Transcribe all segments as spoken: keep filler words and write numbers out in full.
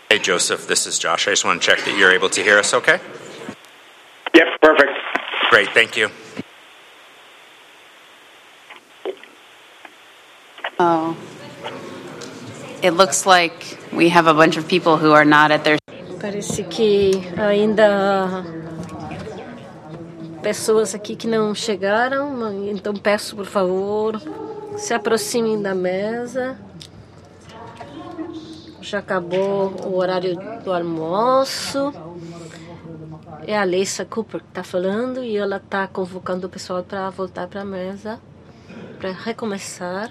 Hey, Joseph, this is Josh. I just want to check that you're able to hear us okay? Yep, perfect. Great, thank you. Oh. It looks like we have a bunch of people who are not at their... Parece que ainda pessoas aqui que não chegaram, então peço, por favor, se aproximem da mesa. Já acabou o horário do almoço. É a Lisa Cooper que está falando e ela está convocando o pessoal para voltar para a mesa, para recomeçar.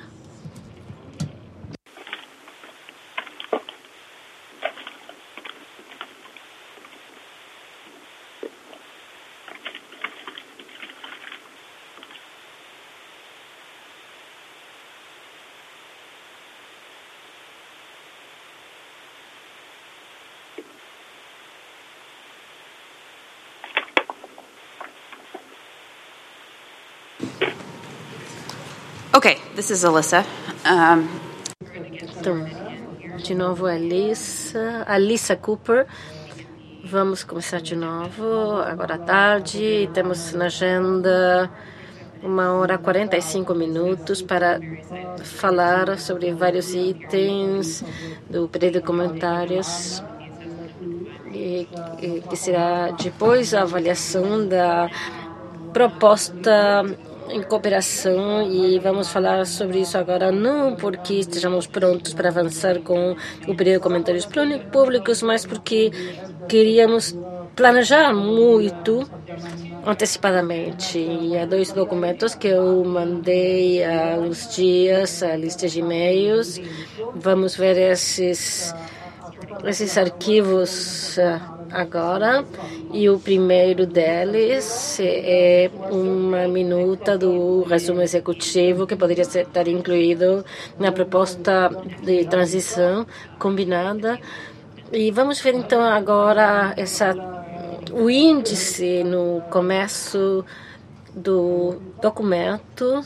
Okay, this is Alyssa. Um, então, de novo a Alyssa, Alyssa Cooper. Vamos começar de novo, agora à tarde. Temos na agenda uma hora e quarenta e cinco minutos para falar sobre vários itens do período de comentários. E, e, que será depois a avaliação da proposta em cooperação, e vamos falar sobre isso agora, não porque estejamos prontos para avançar com o período de comentários públicos, mas porque queríamos planejar muito antecipadamente. E há dois documentos que eu mandei há uns dias, a lista de e-mails. Vamos ver esses, esses arquivos agora, e o primeiro deles é uma minuta do resumo executivo que poderia ser, estar incluído na proposta de transição combinada. E vamos ver então agora essa, o índice no começo do documento.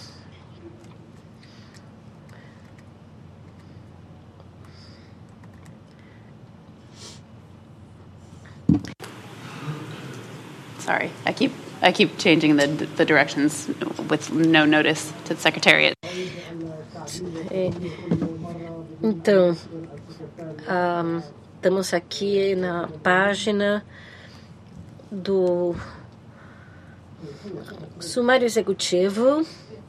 Sorry, I keep I keep changing the the directions with no notice to the secretariat. Então, um, estamos aqui na página do sumário executivo.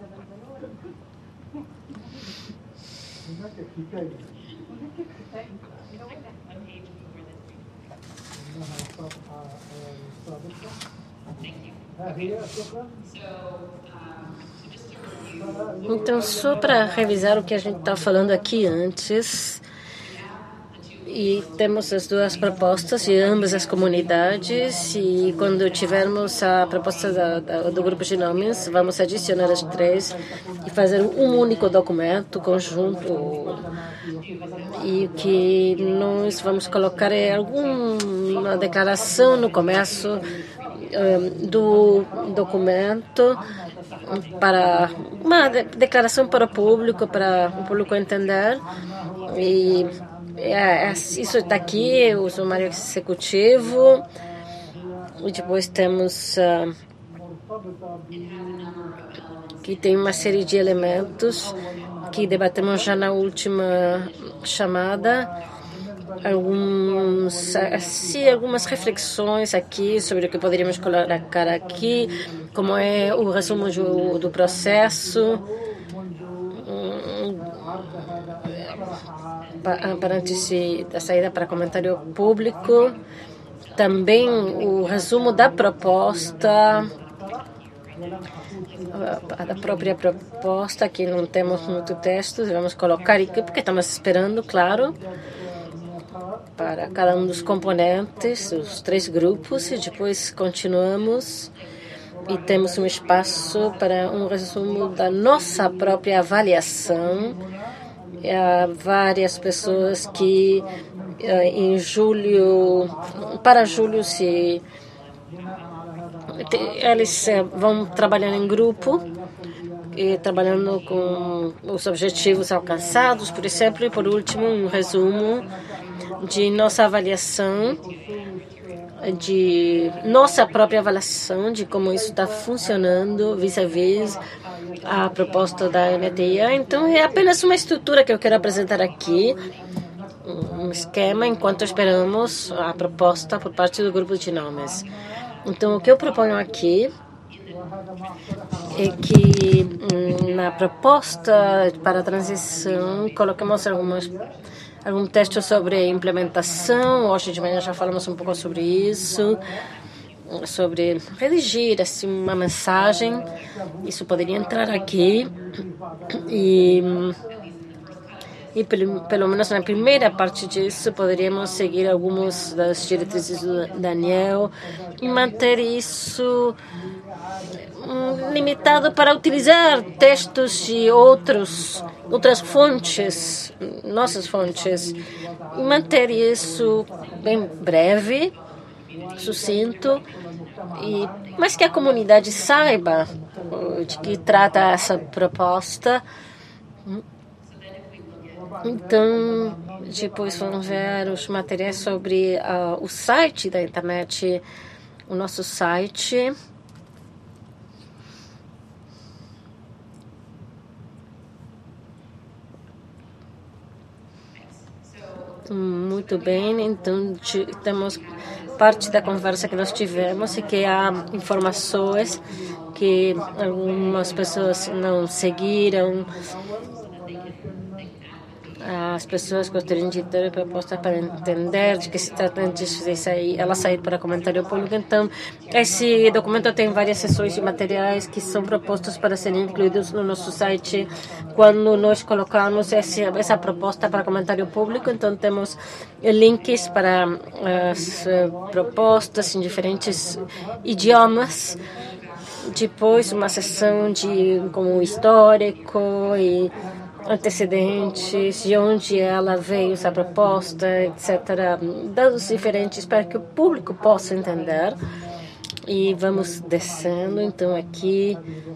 Então, só para revisar o que a gente está falando aqui antes, e temos as duas propostas de ambas as comunidades, e quando tivermos a proposta da, da, do grupo de nomes, vamos adicionar as três e fazer um único documento conjunto. E o que nós vamos colocar é alguma declaração no começo um, do documento, para uma de, declaração para o público, para o público entender. E é, é, isso está aqui, o sumário executivo. E depois temos uh, que tem uma série de elementos que debatemos já na última chamada. Alguns, assim, algumas reflexões aqui sobre o que poderíamos colocar aqui, como é o resumo do, do processo, para antes da saída para comentário público, também o resumo da proposta, da própria proposta, que não temos muito texto, vamos colocar aqui, porque estamos esperando, claro, para cada um dos componentes, os três grupos, e depois continuamos e temos um espaço para um resumo da nossa própria avaliação. Há várias pessoas que em julho, para julho, se eles vão trabalhar em grupo e trabalhando com os objetivos alcançados, por exemplo, e por último um resumo de nossa avaliação, de nossa própria avaliação de como isso está funcionando vis-à-vis a proposta da N T I A. Então, é apenas uma estrutura que eu quero apresentar aqui, um esquema, enquanto esperamos a proposta por parte do grupo de nomes. Então, o que eu proponho aqui é que na proposta para a transição coloquemos algumas, algum texto sobre implementação. Hoje de manhã já falamos um pouco sobre isso, sobre redigir assim, uma mensagem. Isso poderia entrar aqui e, e pelo, pelo menos na primeira parte disso poderíamos seguir algumas das diretrizes do Daniel e manter isso limitado para utilizar textos de outros, outras fontes, nossas fontes, e manter isso bem breve, sucinto, e, mas que a comunidade saiba de que trata essa proposta. Então, depois vamos ver os materiais sobre uh, o site da internet, o nosso site. Muito bem, então temos parte da conversa que nós tivemos e que há informações que algumas pessoas não seguiram. As pessoas gostariam de ter propostas para entender de que se trata antes de sair, ela sair para comentário público. Então, esse documento tem várias seções de materiais que são propostos para serem incluídos no nosso site quando nós colocamos essa, essa proposta para comentário público. Então, temos links para as propostas em diferentes idiomas. Depois, uma seção de como histórico e antecedentes, de onde ela veio essa proposta, etcétera. Dados diferentes para que o público possa entender. E vamos descendo, então, aqui.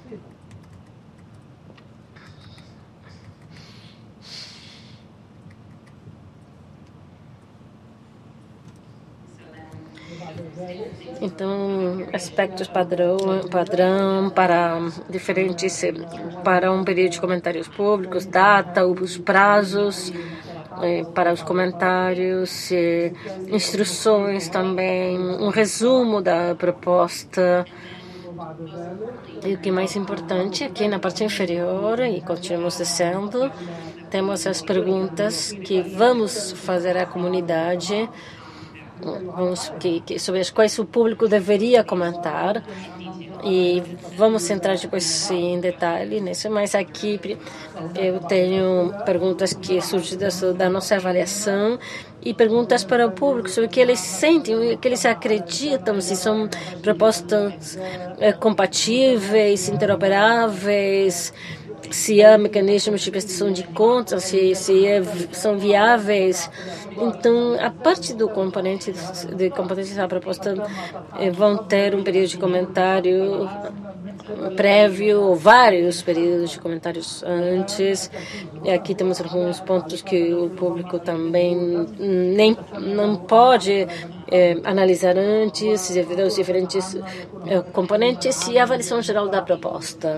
Então, aspectos padrão, padrão para diferentes, para um período de comentários públicos, data, os prazos eh, para os comentários, eh, instruções também, um resumo da proposta. E o que é mais importante, aqui na parte inferior, e continuamos descendo, temos as perguntas que vamos fazer à comunidade, Vamos, que, que, sobre as quais o público deveria comentar, e vamos entrar depois em detalhe nisso, mas aqui eu tenho perguntas que surgem da nossa avaliação e perguntas para o público sobre o que eles sentem, o que eles acreditam, se são propostas é, compatíveis, interoperáveis, se há mecanismos de prestação de contas, se, se é, são viáveis. Então, a parte do componente de componentes da proposta eh, vão ter um período de comentário prévio, ou vários períodos de comentários antes. E aqui temos alguns pontos que o público também nem não pode eh, analisar antes, devido aos diferentes eh, componentes e a avaliação geral da proposta.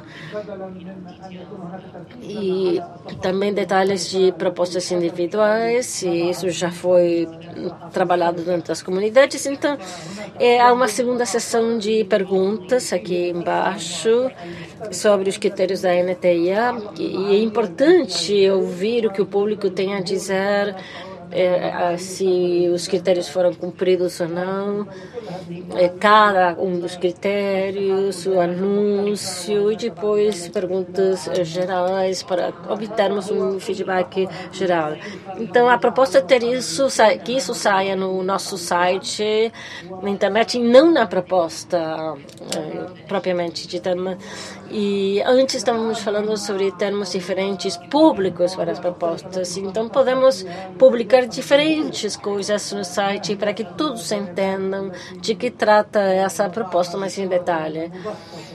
E também detalhes de propostas individuais, e isso já foi trabalhado dentro das comunidades. Então, é, há uma segunda sessão de perguntas aqui embaixo sobre os critérios da N T I A, e é importante ouvir o que o público tem a dizer, é, se os critérios foram cumpridos ou não, é, cada um dos critérios, o anúncio, e depois perguntas gerais para obtermos um feedback geral. Então, a proposta é ter isso, que isso saia no nosso site, na internet, e não na proposta é, propriamente dita. E antes estávamos falando sobre termos diferentes públicos para as propostas, então podemos publicar diferentes coisas no site para que todos entendam de que trata essa proposta mais em detalhe.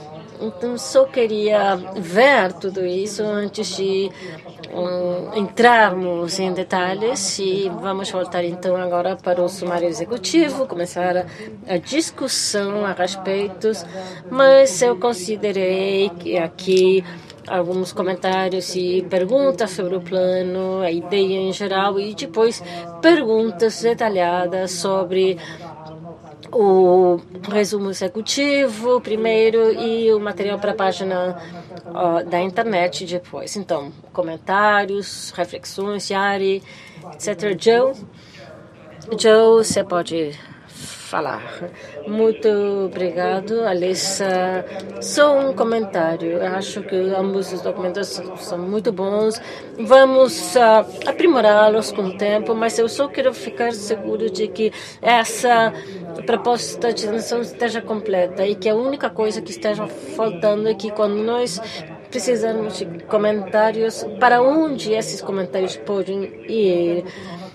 Então, só queria ver tudo isso antes de um, entrarmos em detalhes e vamos voltar então agora para o sumário executivo, começar a, a discussão a respeito, mas eu considerei que aqui alguns comentários e perguntas sobre o plano, a ideia em geral e depois perguntas detalhadas sobre o resumo executivo primeiro e o material para a página uh, da internet depois. Então, comentários, reflexões, Yari, etcétera. Joe, Joe, você pode falar. Muito obrigado, Alissa. Só um comentário. Eu acho que ambos os documentos são muito bons. Vamos uh, aprimorá-los com o tempo, mas eu só quero ficar seguro de que essa proposta de transição esteja completa e que a única coisa que esteja faltando é que quando nós precisarmos de comentários, para onde esses comentários podem ir?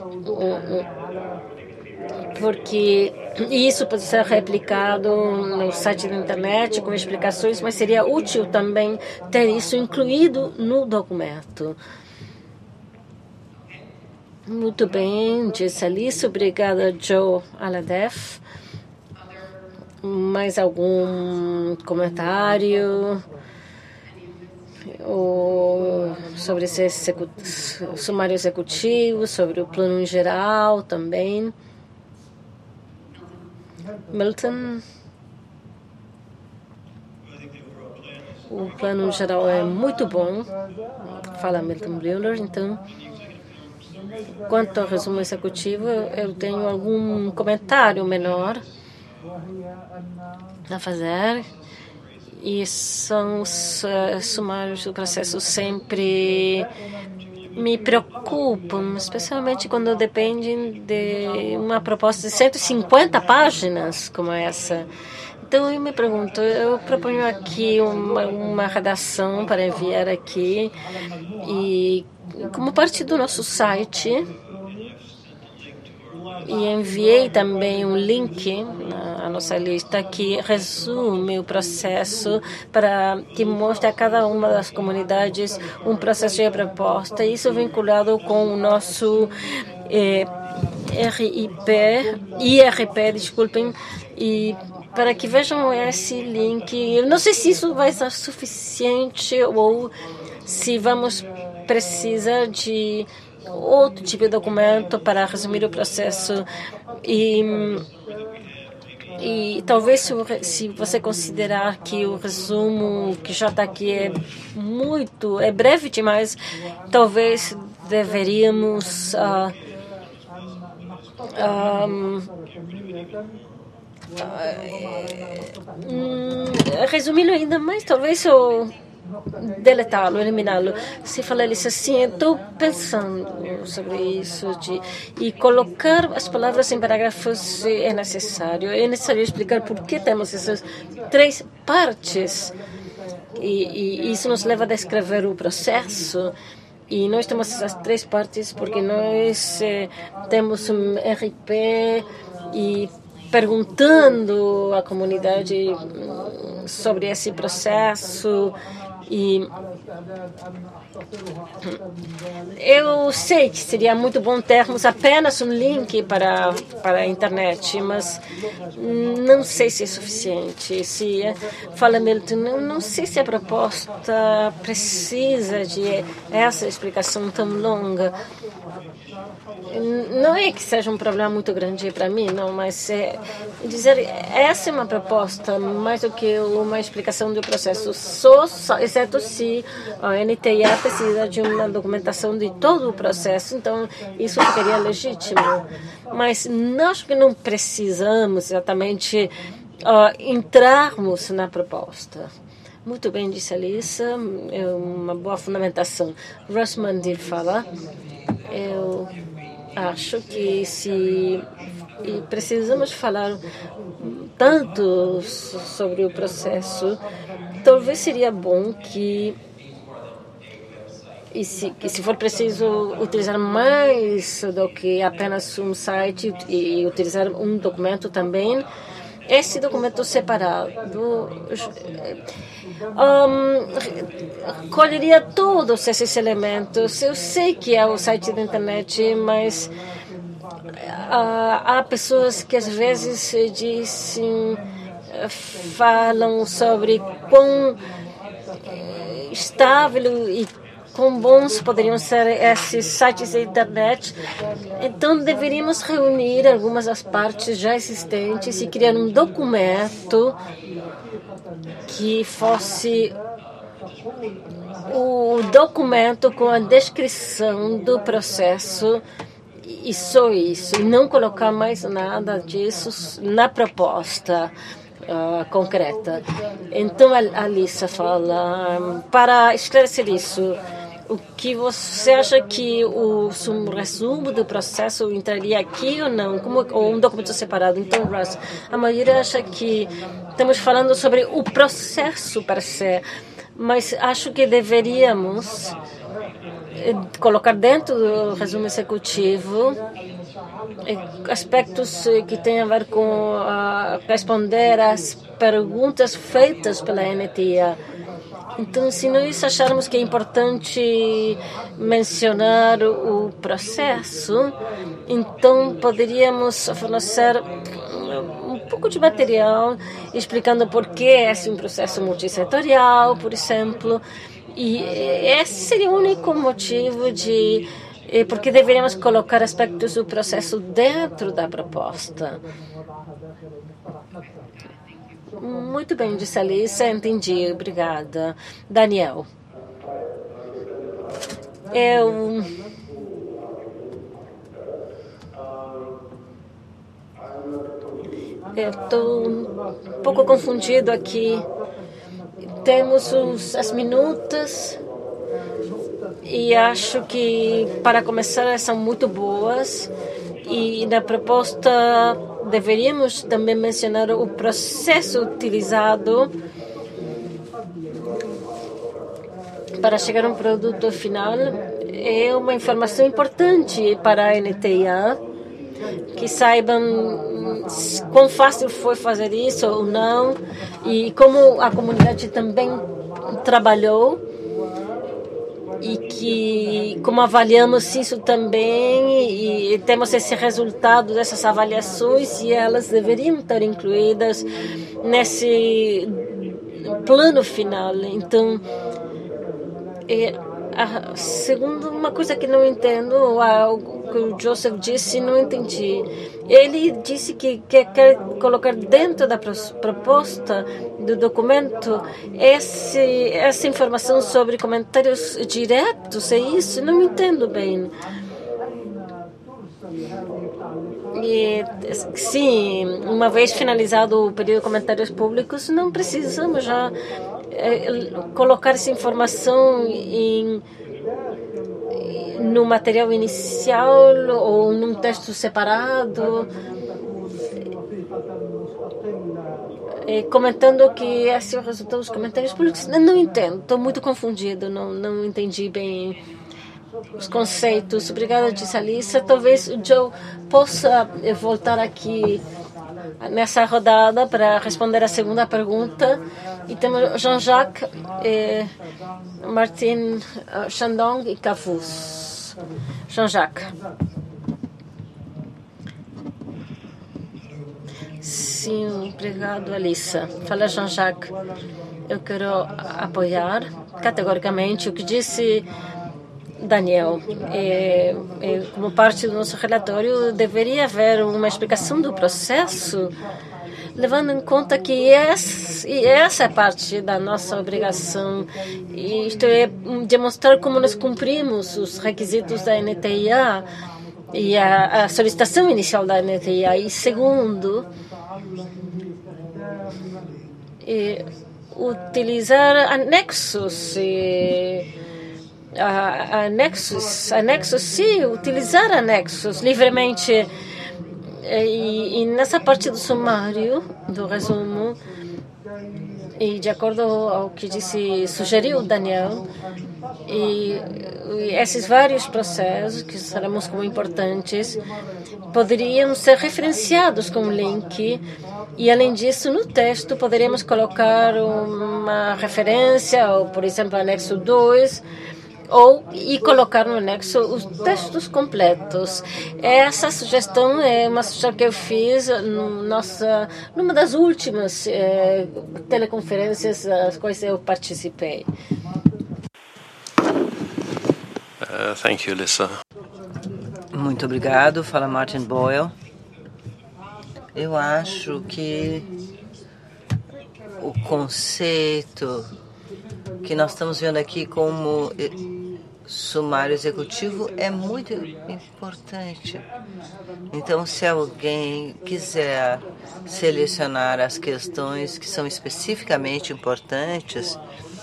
Porque isso pode ser replicado no site da internet com explicações, mas seria útil também ter isso incluído no documento. Muito bem, disse Alice. Obrigada, Joe Aladef. Mais algum comentário ou sobre esse execu- sumário executivo, sobre o plano em geral também? Milton? O plano em geral é muito bom. Fala Milton Breuer, então. Quanto ao resumo executivo, eu tenho algum comentário menor a fazer. E são os uh, sumários do processo sempre me preocupam, especialmente quando dependem de uma proposta de cento e cinquenta páginas como essa. Então eu me pergunto, eu proponho aqui uma, uma redação para enviar aqui e como parte do nosso site e enviei também um link na nossa lista que resume o processo para que mostre a cada uma das comunidades um processo de proposta, isso vinculado com o nosso eh, R I P, I R P, desculpem, e para que vejam esse link. Eu não sei se isso vai ser suficiente ou se vamos precisar de outro tipo de documento para resumir o processo e, e talvez se, se você considerar que o resumo que já está aqui é muito, é breve demais, talvez deveríamos uh, um, uh, resumi-lo ainda mais, talvez eu deletá-lo, eliminá-lo. Se falar isso assim, estou pensando sobre isso de, e colocar as palavras em parágrafos é necessário. É necessário explicar por que temos essas três partes e, e isso nos leva a descrever o processo. E nós temos essas três partes porque nós eh, temos um R I P e perguntando à comunidade sobre esse processo. E eu sei que seria muito bom termos apenas um link para, para a internet, mas não sei se é suficiente. Se fala Milton, não, não sei se a proposta precisa de essa explicação tão longa. Não é que seja um problema muito grande para mim, não, mas é dizer essa é uma proposta mais do que uma explicação do processo, só, só exceto se a N T A precisa de uma documentação de todo o processo, então isso ficaria legítimo. Mas nós que não precisamos exatamente uh, entrarmos na proposta. Muito bem, disse a Alissa, é uma boa fundamentação. Rossmandir fala, eu acho que se e precisamos falar tanto sobre o processo, talvez seria bom que e se, que se for preciso utilizar mais do que apenas um site e utilizar um documento também, esse documento separado um, colheria todos esses elementos. Eu sei que é o site da internet, mas uh, há pessoas que às vezes dizem, falam sobre quão estável e quão bons poderiam ser esses sites da internet. Então, deveríamos reunir algumas das partes já existentes e criar um documento que fosse o documento com a descrição do processo e só isso, e não colocar mais nada disso na proposta Uh, concreta. Então a Alissa fala, para esclarecer isso, o que você acha que o um resumo do processo entraria aqui ou não? Como, ou um documento separado? Então, Russ, a maioria acha que estamos falando sobre o processo per se, mas acho que deveríamos colocar dentro do resumo executivo aspectos que têm a ver com uh, responder às perguntas feitas pela N T A. Então, se nós acharmos que é importante mencionar o processo, então poderíamos fornecer um pouco de material explicando por que esse é um processo multissetorial, por exemplo, e esse seria o único motivo de porque deveríamos colocar aspectos do processo dentro da proposta. Muito bem, disse a Alissa, entendi, obrigada. Daniel. Eu... Eu estou um pouco confundido aqui. Temos os, as minutas e acho que, para começar, são muito boas. E na proposta deveríamos também mencionar o processo utilizado para chegar a um produto final. É uma informação importante para a N T A, que saibam quão fácil foi fazer isso ou não, e como a comunidade também trabalhou, e que como avaliamos isso também, e temos esse resultado dessas avaliações, e elas deveriam estar incluídas nesse plano final. Então, é, a, segundo uma coisa que não entendo, o que o Joseph disse, não entendi. Ele disse que, que quer colocar dentro da proposta do documento esse, essa informação sobre comentários diretos, é isso? Não entendo bem. E, sim, uma vez finalizado o período de comentários públicos, não precisamos já é, colocar essa informação em no material inicial ou num texto separado, é, comentando que esse é o resultado dos comentários públicos. Não, não entendo, estou muito confundido, não, não entendi bem os conceitos. Obrigada, disse a Alissa. Talvez o Joe possa voltar aqui nessa rodada para responder a segunda pergunta. E temos Jean-Jacques, eh, Martin uh, Chandong e Cavus. Jean-Jacques. Sim, obrigado, Alissa. Fala, Jean-Jacques. Eu quero apoiar categoricamente o que disse Daniel. É, é, como parte do nosso relatório, deveria haver uma explicação do processo, levando em conta que essa, essa é parte da nossa obrigação. Isto é demonstrar como nós cumprimos os requisitos da N T A e a, a solicitação inicial da N T A. E segundo, é, utilizar anexos, é, a, anexos, anexos, sim, utilizar anexos livremente. E, e nessa parte do sumário, do resumo, E de acordo ao que disse, sugeriu o Daniel, e, e esses vários processos que sabemos como importantes poderiam ser referenciados com link, e além disso no texto poderíamos colocar uma referência, ou por exemplo anexo dois, ou e colocar no anexo os textos completos. Essa sugestão é uma sugestão que eu fiz no nossa, numa das últimas eh, teleconferências às quais eu participei. Uh, thank you, Lisa. Muito obrigado. Fala Martin Boyle. Eu acho que o conceito que nós estamos vendo aqui como sumário executivo é muito importante. Então, se alguém quiser selecionar as questões que são especificamente importantes,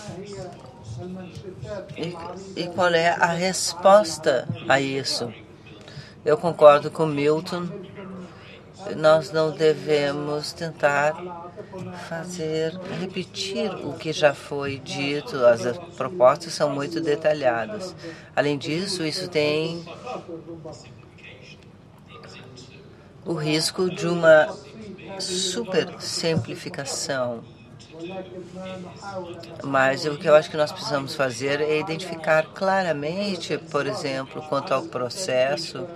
e, e qual é a resposta a isso? Eu concordo com Milton. Nós não devemos tentar fazer, repetir o que já foi dito. As propostas são muito detalhadas. Além disso, isso tem o risco de uma super simplificação. Mas o que eu acho que nós precisamos fazer é identificar claramente, por exemplo, quanto ao processo,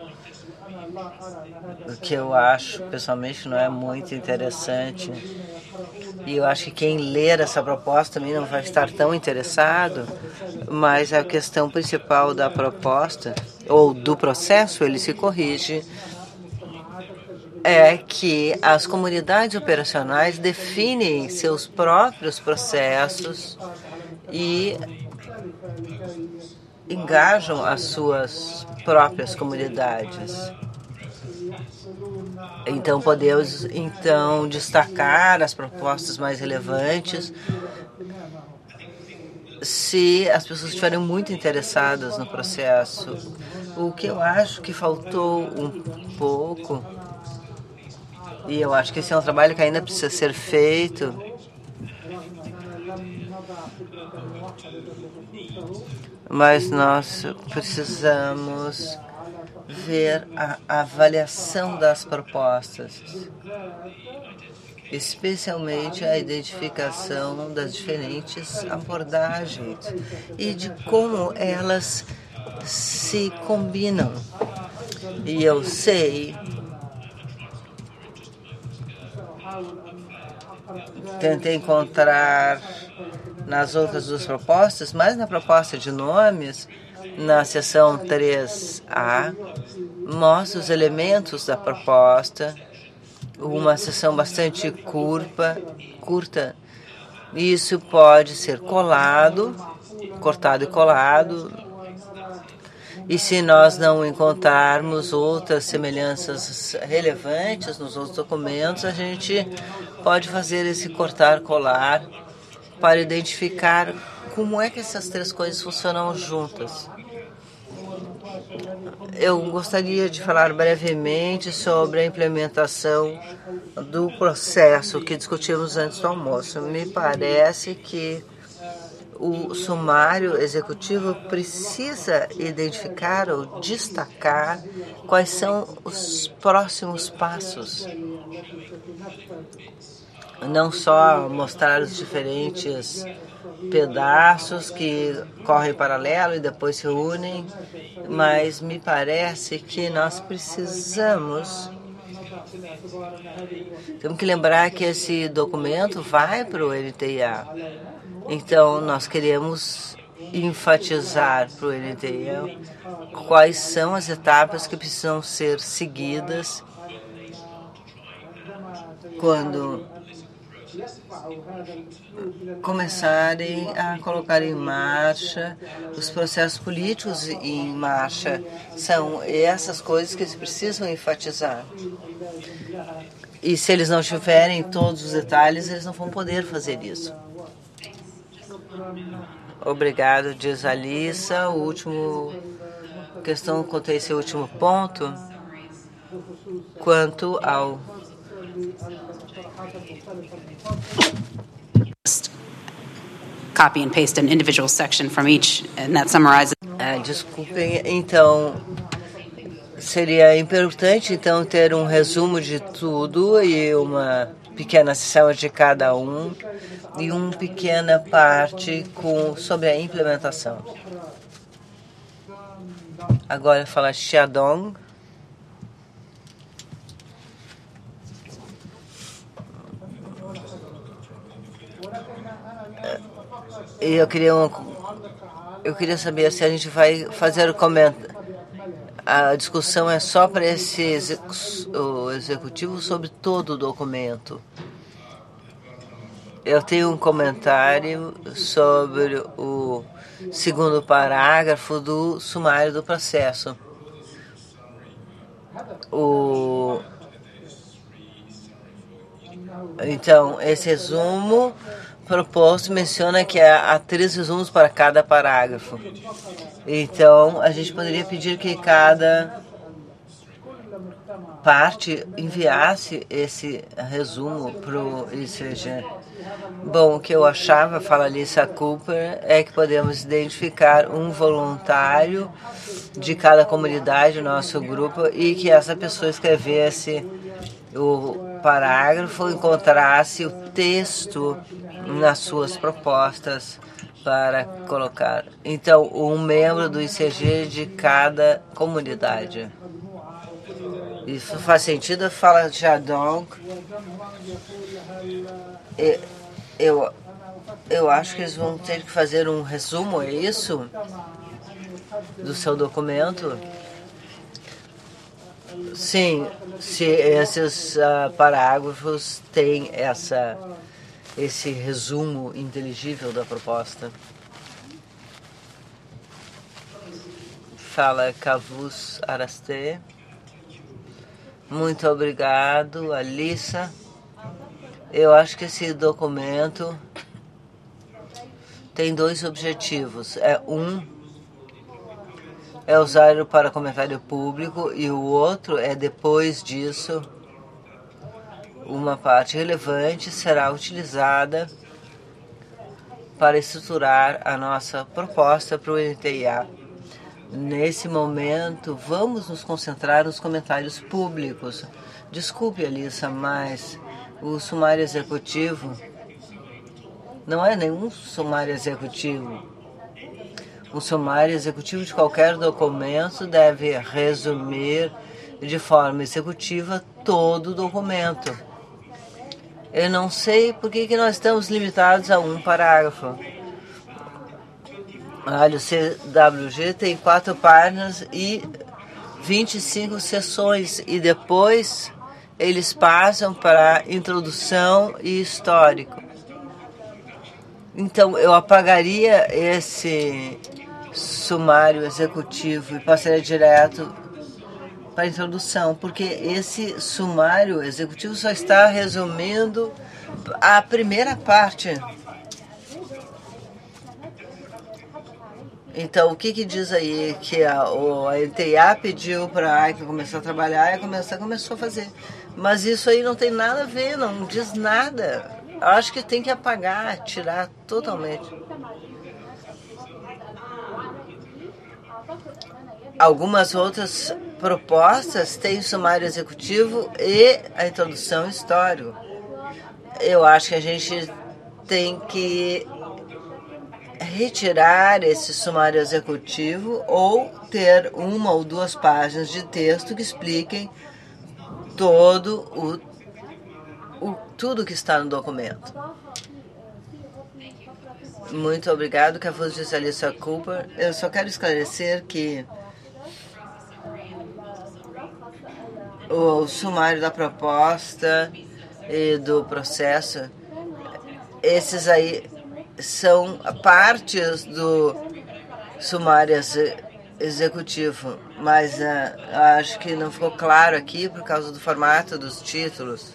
o que eu acho, pessoalmente, não é muito interessante. E eu acho que quem ler essa proposta também não vai estar tão interessado, mas a questão principal da proposta, ou do processo, ele se corrige, é que as comunidades operacionais definem seus próprios processos e engajam as suas próprias comunidades. Então, podemos então destacar as propostas mais relevantes se as pessoas estiverem muito interessadas no processo. O que eu acho que faltou um pouco, e eu acho que esse é um trabalho que ainda precisa ser feito, mas nós precisamos ver a avaliação das propostas, especialmente a identificação das diferentes abordagens e de como elas se combinam. E eu sei, tentei encontrar nas outras duas propostas, mas na proposta de nomes, na seção três A, mostra os elementos da proposta, uma seção bastante curta, curta. Isso pode ser colado, cortado e colado, e se nós não encontrarmos outras semelhanças relevantes nos outros documentos, a gente pode fazer esse cortar-colar para identificar como é que essas três coisas funcionam juntas. Eu gostaria de falar brevemente sobre a implementação do processo que discutimos antes do almoço. Me parece que o sumário executivo precisa identificar ou destacar quais são os próximos passos. Não só mostrar os diferentes pedaços que correm paralelo e depois se unem, mas me parece que nós precisamos... Temos que lembrar que esse documento vai para o N T I A. Então, nós queremos enfatizar para o N T I A quais são as etapas que precisam ser seguidas quando começarem a colocar em marcha os processos políticos em marcha. São essas coisas que eles precisam enfatizar. E se eles não tiverem todos os detalhes, eles não vão poder fazer isso. Obrigado, diz a Alissa. O último questão quanto a esse último ponto, quanto ao copy and paste an individual section from each, and that summarizes. Ah, desculpem, então seria importante então ter um resumo de tudo e uma pequena seção de cada um e uma pequena parte com, sobre a implementação. Agora fala Xiaodong. E eu queria um, eu queria saber se a gente vai fazer o comentário. A discussão é só para esse execu o executivo sobre todo o documento. Eu tenho um comentário sobre o segundo parágrafo do sumário do processo. O Então, esse resumo proposto menciona que há três resumos para cada parágrafo. Então, a gente poderia pedir que cada parte enviasse esse resumo para o I C G. Bom, o que eu achava, fala Lisa Cooper, é que podemos identificar um voluntário de cada comunidade do nosso grupo e que essa pessoa escrevesse o parágrafo, encontrasse o texto nas suas propostas para colocar. Então, um membro do I C G de cada comunidade. Isso faz sentido? Fala Xiaodong. Eu, eu acho que eles vão ter que fazer um resumo, é isso? Do seu documento? Sim, se esses uh, parágrafos têm essa, esse resumo inteligível da proposta. Fala Kavus Araste. Muito obrigado, Alissa. Eu acho que esse documento tem dois objetivos. É um é usado para comentário público e o outro é, depois disso, uma parte relevante será utilizada para estruturar a nossa proposta para o N T I A. Nesse momento, vamos nos concentrar nos comentários públicos. Desculpe, Alissa, mas o sumário executivo não é nenhum sumário executivo. Um sumário executivo de qualquer documento deve resumir de forma executiva todo o documento. Eu não sei por que, que nós estamos limitados a um parágrafo. Olha, o C W G tem quatro páginas e vinte e cinco seções, e depois eles passam para introdução e histórico. Então, eu apagaria esse sumário executivo e passaria direto para a introdução, porque esse sumário executivo só está resumindo a primeira parte. Então, o que, que diz aí que a, o, a N T I A pediu para a A I C A começar a trabalhar e começar, começou a fazer. Mas isso aí não tem nada a ver, não diz nada. Eu acho que tem que apagar, tirar totalmente. Algumas outras propostas têm sumário executivo e a introdução histórica. Eu acho que a gente tem que retirar esse sumário executivo ou ter uma ou duas páginas de texto que expliquem todo o, o tudo que está no documento. Muito obrigado, Kavus, disse Alissa Cooper. Eu só quero esclarecer que o sumário da proposta e do processo, esses aí são partes do sumário executivo, mas uh, acho que não ficou claro aqui por causa do formato dos títulos.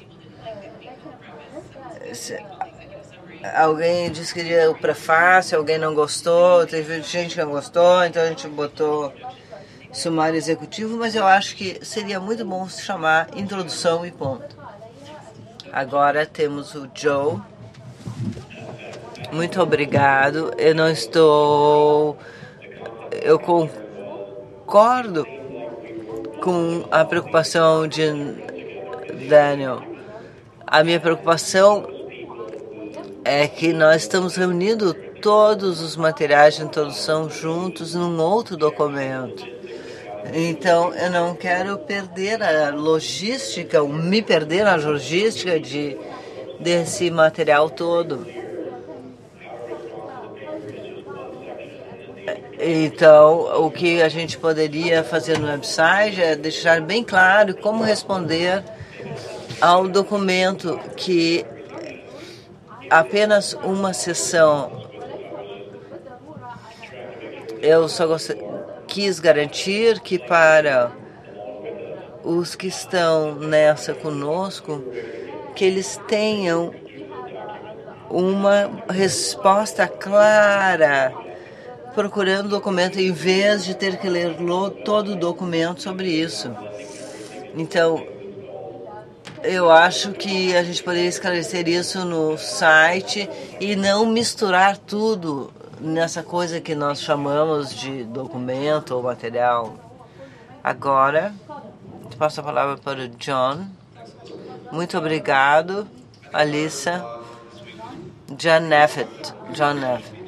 Se, alguém disse que queria o prefácio, alguém não gostou, teve gente que não gostou, então a gente botou sumário executivo, mas eu acho que seria muito bom se chamar introdução e ponto. Agora temos o Joe. Muito obrigado. Eu não estou... Eu concordo com a preocupação de Daniel. A minha preocupação é que nós estamos reunindo todos os materiais de introdução juntos num outro documento. Então, eu não quero perder a logística, ou me perder na logística de, desse material todo. Então, o que a gente poderia fazer no website é deixar bem claro como responder ao documento que apenas uma sessão. Eu só gost... quis garantir que para os que estão nessa conosco, que eles tenham uma resposta clara, procurando o documento, em vez de ter que ler todo o documento sobre isso. Então, eu acho que a gente poderia esclarecer isso no site e não misturar tudo nessa coisa que nós chamamos de documento ou material. Agora, passo a palavra para o John. Muito obrigado, Alissa. John Neffet. John Neffet.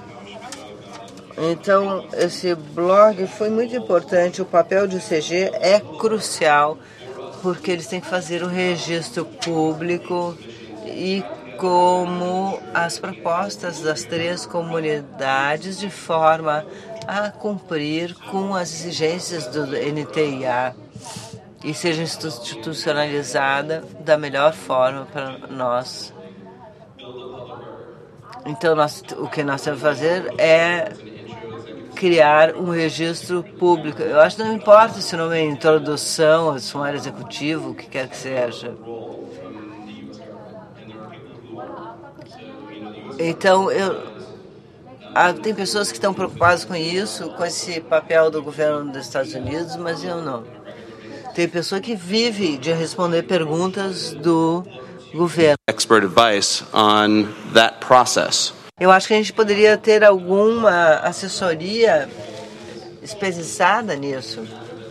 Então, esse blog foi muito importante. O papel de C G é crucial, porque eles têm que fazer o registro público e como as propostas das três comunidades de forma a cumprir com as exigências do N T I A e seja institucionalizada da melhor forma para nós. Então, nós, o que nós temos que fazer é criar um registro público. Eu acho que não importa se o nome é introdução, sumário executivo, o que quer que seja. Então, eu, há, tem pessoas que estão preocupadas com isso, com esse papel do governo dos Estados Unidos, mas eu não. Tem pessoa que vive de responder perguntas do governo. Expert advice on that process. Eu acho que a gente poderia ter alguma assessoria especializada nisso.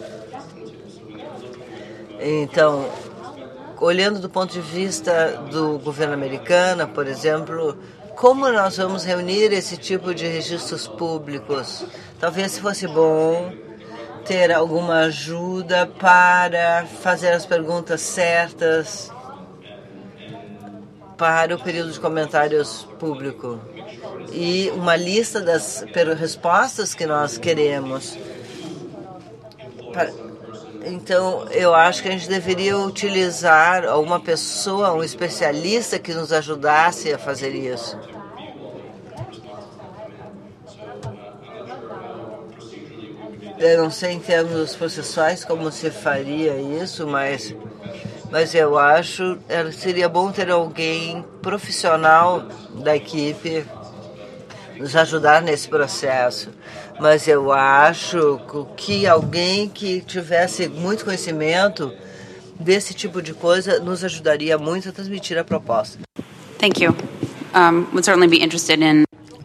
Então, olhando do ponto de vista do governo americano, por exemplo, como nós vamos reunir esse tipo de registros públicos? Talvez fosse bom ter alguma ajuda para fazer as perguntas certas para o período de comentários público e uma lista das respostas que nós queremos. Então, eu acho que a gente deveria utilizar alguma pessoa, um especialista que nos ajudasse a fazer isso. Eu não sei em termos processuais como se faria isso, mas, mas eu acho que seria bom ter alguém profissional da equipe nos ajudar nesse processo. Mas eu acho que alguém que tivesse muito conhecimento desse tipo de coisa nos ajudaria muito a transmitir a proposta. Thank you. Um, would certainly be interested in.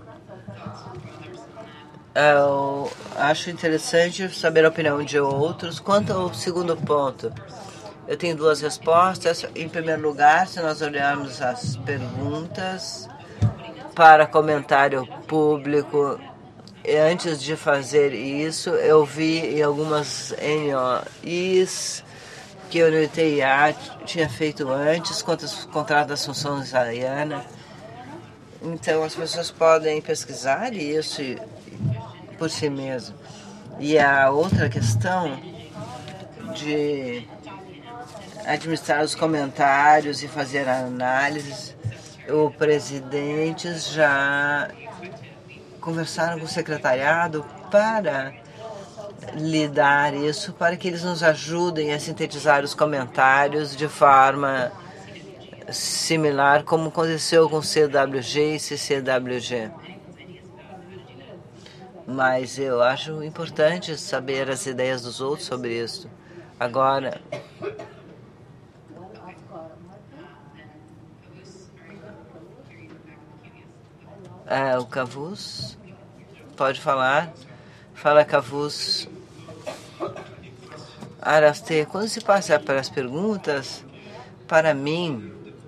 Eu acho interessante saber a opinião de outros. Quanto ao segundo ponto, eu tenho duas respostas. Em primeiro lugar, se nós olharmos as perguntas para comentário público, antes de fazer isso, eu vi em algumas N O Is que o N T I A tinha feito antes, quanto aos contratos das funções aéreas. Então, as pessoas podem pesquisar isso por si mesmo. E a outra questão de administrar os comentários e fazer análises, o presidente já conversaram com o secretariado para lidar isso, para que eles nos ajudem a sintetizar os comentários de forma similar como aconteceu com C W G e C C W G. Mas eu acho importante saber as ideias dos outros sobre isso. Agora, É, o Cavus pode falar. Fala, Cavus. Arastê, quando se passa para as perguntas, para mim,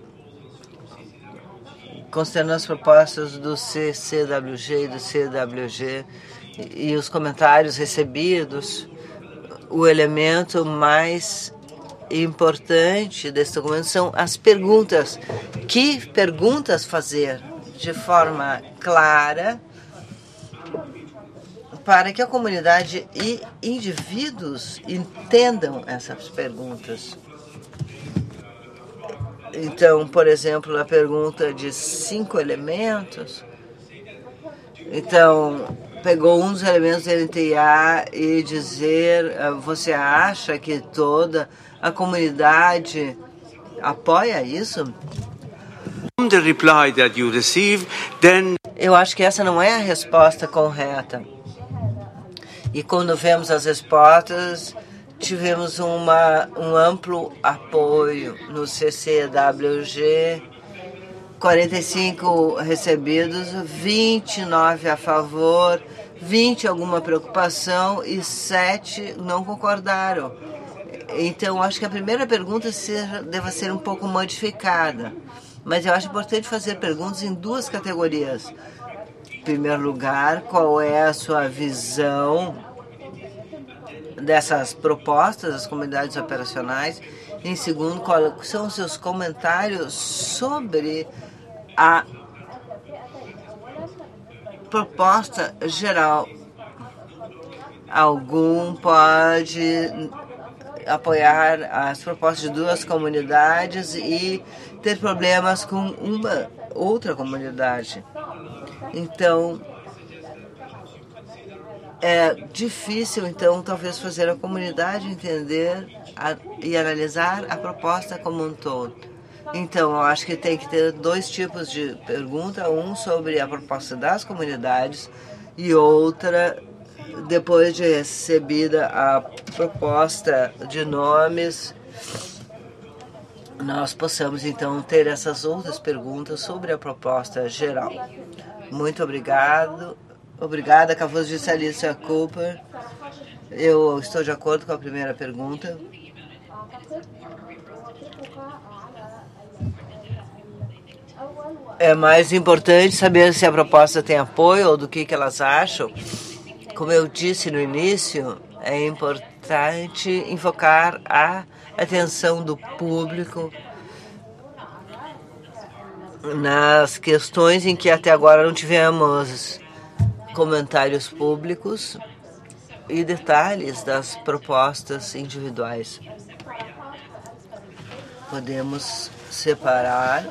considerando as propostas do C C W G e do C W G e, e os comentários recebidos, o elemento mais importante desse documento são as perguntas. Que perguntas fazer de forma clara para que a comunidade e indivíduos entendam essas perguntas. Então, por exemplo, a pergunta de cinco elementos. Então, pegou um dos elementos da N T A e dizer, você acha que toda a comunidade apoia isso? The reply that you receive, then... Eu acho que essa não é a resposta correta. E quando vemos as respostas, tivemos uma, um amplo apoio no C C W G, quarenta e cinco recebidos, vinte e nove a favor, vinte alguma preocupação e sete não concordaram. Então, acho que a primeira pergunta seja, deva ser um pouco modificada. Mas eu acho importante fazer perguntas em duas categorias. Em primeiro lugar, qual é a sua visão dessas propostas das comunidades operacionais? Em segundo, quais são os seus comentários sobre a proposta geral? Algum pode apoiar as propostas de duas comunidades e ter problemas com uma outra comunidade. Então, é difícil, então, talvez fazer a comunidade entender a, e analisar a proposta como um todo. Então, eu acho que tem que ter dois tipos de pergunta, um sobre a proposta das comunidades e outra depois de recebida a proposta de nomes, nós possamos então ter essas outras perguntas sobre a proposta geral. Muito obrigado. Obrigada, Cavus, disse Alicia Cooper. Eu estou de acordo com a primeira pergunta. É mais importante saber se a proposta tem apoio ou do que, que elas acham. Como eu disse no início, é importante enfocar a atenção do público nas questões em que até agora não tivemos comentários públicos e detalhes das propostas individuais. Podemos separar,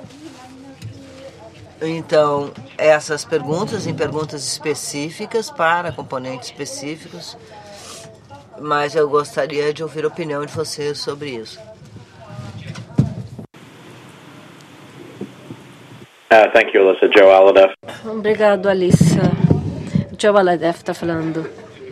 então, essas perguntas em perguntas específicas para componentes específicos, mas eu gostaria de ouvir a opinião de vocês sobre isso. Uh, thank you, Alyssa. Joe Aladef. Obrigado, Alissa. Joe Aladef está falando.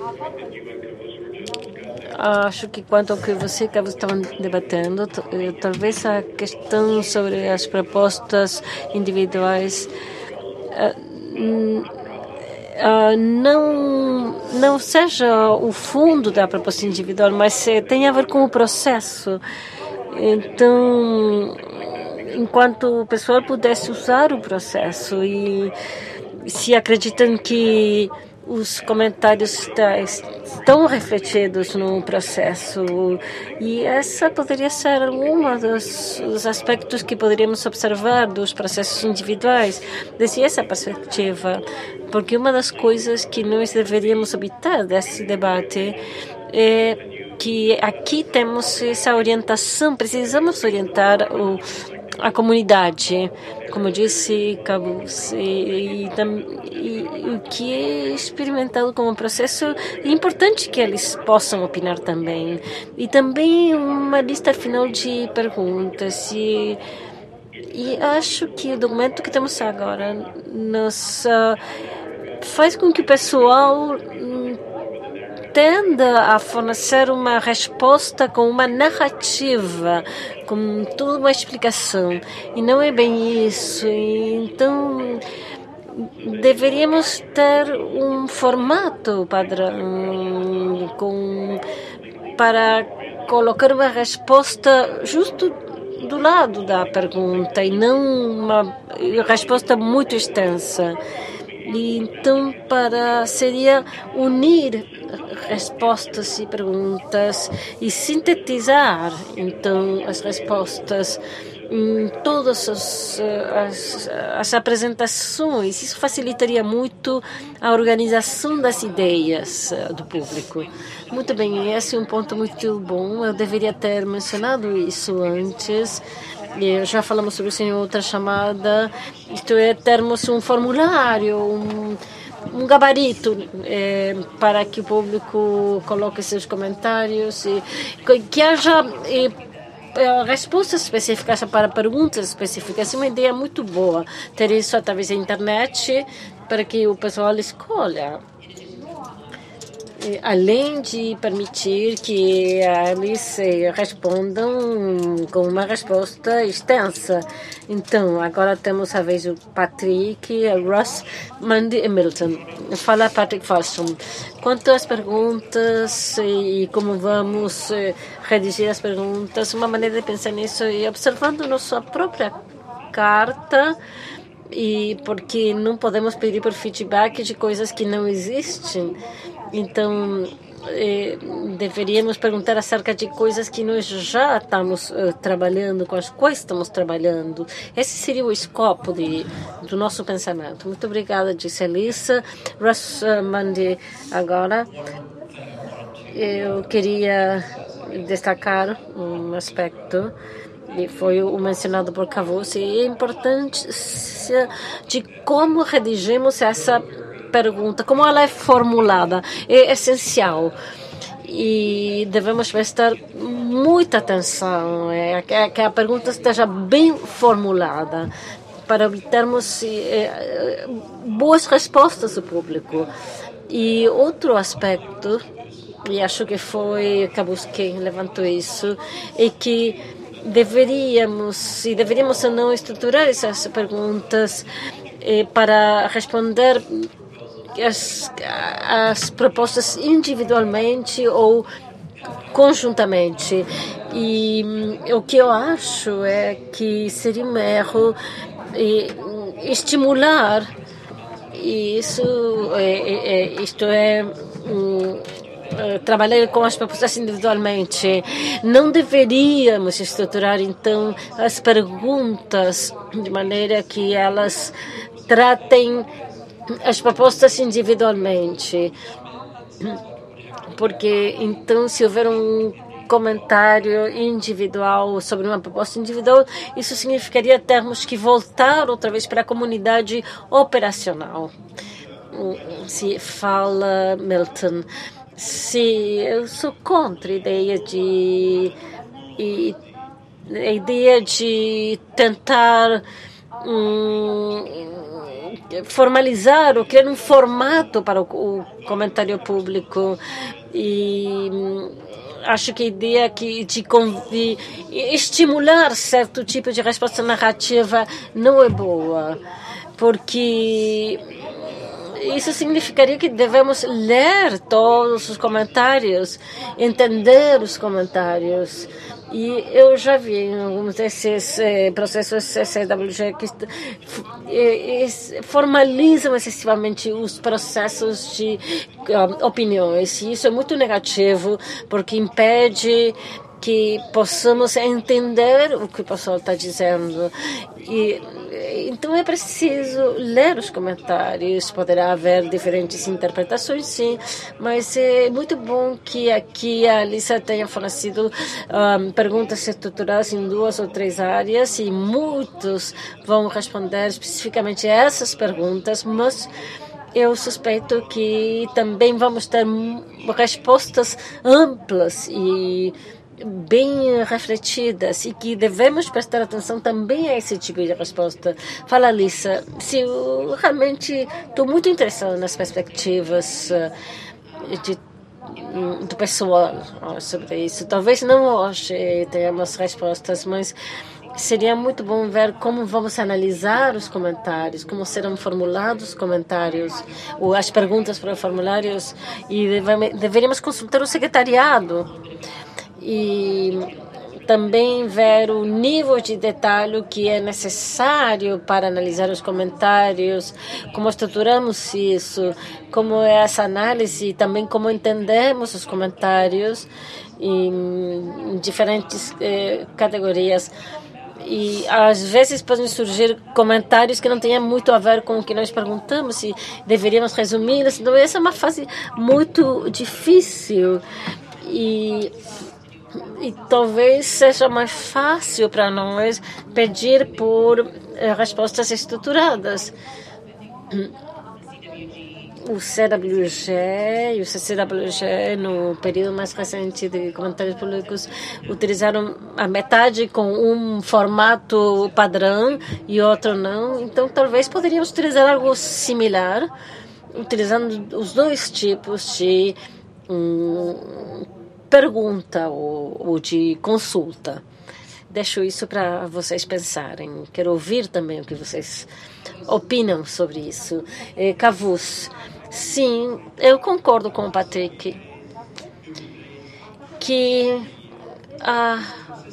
Acho que quanto ao que você que estavam debatendo, talvez a questão sobre as propostas individuais uh, uh, não não seja o fundo da proposta individual, mas tem a ver com o processo. Então, enquanto o pessoal pudesse usar o processo e se acreditam que os comentários estão refletidos no processo, e essa poderia ser um dos, dos aspectos que poderíamos observar dos processos individuais desde essa perspectiva, porque uma das coisas que nós deveríamos evitar desse debate é que aqui temos essa orientação, precisamos orientar o a comunidade, como disse Cavus, e, o que é experimentado como processo, é importante que eles possam opinar também. E também uma lista final de perguntas. E, e acho que o documento que temos agora nos uh, faz com que o pessoal um, tenda a fornecer uma resposta com uma narrativa, com toda uma explicação, e não é bem isso. Então, deveríamos ter um formato padrão com, para colocar uma resposta justo do lado da pergunta e não uma resposta muito extensa. E, então, para seria unir respostas e perguntas e sintetizar então as respostas em todas as, as, as apresentações. Isso facilitaria muito a organização das ideias do público. Muito bem, esse é um ponto muito bom. Eu deveria ter mencionado isso antes. Já falamos sobre isso em outra chamada. Isto é, termos um formulário, um, um gabarito é, para que o público coloque seus comentários e que haja é, respostas específicas para perguntas específicas. É uma ideia muito boa ter isso através da internet para que o pessoal escolha. Além de permitir que eles respondam com uma resposta extensa. Então, agora temos a vez o Patrick, a Russ, Mandy e Milton. Fala, Patrick Falstrom. Quanto às perguntas e como vamos redigir as perguntas, uma maneira de pensar nisso é observando nossa própria carta, e porque não podemos pedir por feedback de coisas que não existem. Então, eh, deveríamos perguntar acerca de coisas que nós já estamos uh, trabalhando, com as quais estamos trabalhando. Esse seria o escopo de, do nosso pensamento. Muito obrigada, disse Alissa. Russ uh, Mandy, agora. Eu queria destacar um aspecto, e foi o mencionado por Cavus, e é importante de como redigimos essa pergunta, como ela é formulada, é essencial. E devemos prestar muita atenção, é, que a pergunta esteja bem formulada, para obtermos é, boas respostas do público. E outro aspecto, e acho que foi Cavus quem levantou isso, é que deveríamos, e deveríamos ou não estruturar essas perguntas eh, para responder as, as propostas individualmente ou conjuntamente. E hum, o que eu acho é que seria um erro eh, estimular isso, é, é, isto é um, trabalhar com as propostas individualmente. Não deveríamos estruturar então as perguntas de maneira que elas tratem as propostas individualmente, porque então se houver um comentário individual sobre uma proposta individual, isso significaria termos que voltar outra vez para a comunidade operacional. Se fala Milton, se eu sou contra a ideia de e, a ideia de tentar hum, formalizar ou criar um formato para o, o comentário público, e hum, acho que a ideia que de, de estimular certo tipo de resposta narrativa não é boa, porque isso significaria que devemos ler todos os comentários, entender os comentários. E eu já vi em alguns desses eh, processos C C W G que eh, eh, formalizam excessivamente os processos de uh, opiniões. E isso é muito negativo, porque impede que possamos entender o que o pessoal está dizendo. E então é preciso ler os comentários. Poderá haver diferentes interpretações, sim, mas é muito bom que aqui a Alissa tenha fornecido um, perguntas estruturadas em duas ou três áreas, e muitos vão responder especificamente a essas perguntas, mas eu suspeito que também vamos ter respostas amplas e bem refletidas, e que devemos prestar atenção também a esse tipo de resposta. Fala, Alissa. Sim, eu realmente estou muito interessada nas perspectivas de, do pessoal sobre isso. Talvez não hoje tenhamos respostas, mas seria muito bom ver como vamos analisar os comentários, como serão formulados os comentários, ou as perguntas para os formulários, e deve, deveríamos consultar o secretariado e também ver o nível de detalhe que é necessário para analisar os comentários, como estruturamos isso, como é essa análise, e também como entendemos os comentários em diferentes eh, categorias. E às vezes podem surgir comentários que não tenham muito a ver com o que nós perguntamos e deveríamos resumi-los. Então essa é uma fase muito difícil e, e talvez seja mais fácil para nós pedir por eh, respostas estruturadas. O C W G e o C C W G, no período mais recente de comentários públicos, utilizaram a metade com um formato padrão e outro não. Então, talvez poderíamos utilizar algo similar, utilizando os dois tipos de hum, pergunta ou, ou de consulta. Deixo isso para vocês pensarem. Quero ouvir também o que vocês opinam sobre isso. Eh, Cavus, sim, eu concordo com o Patrick que ah,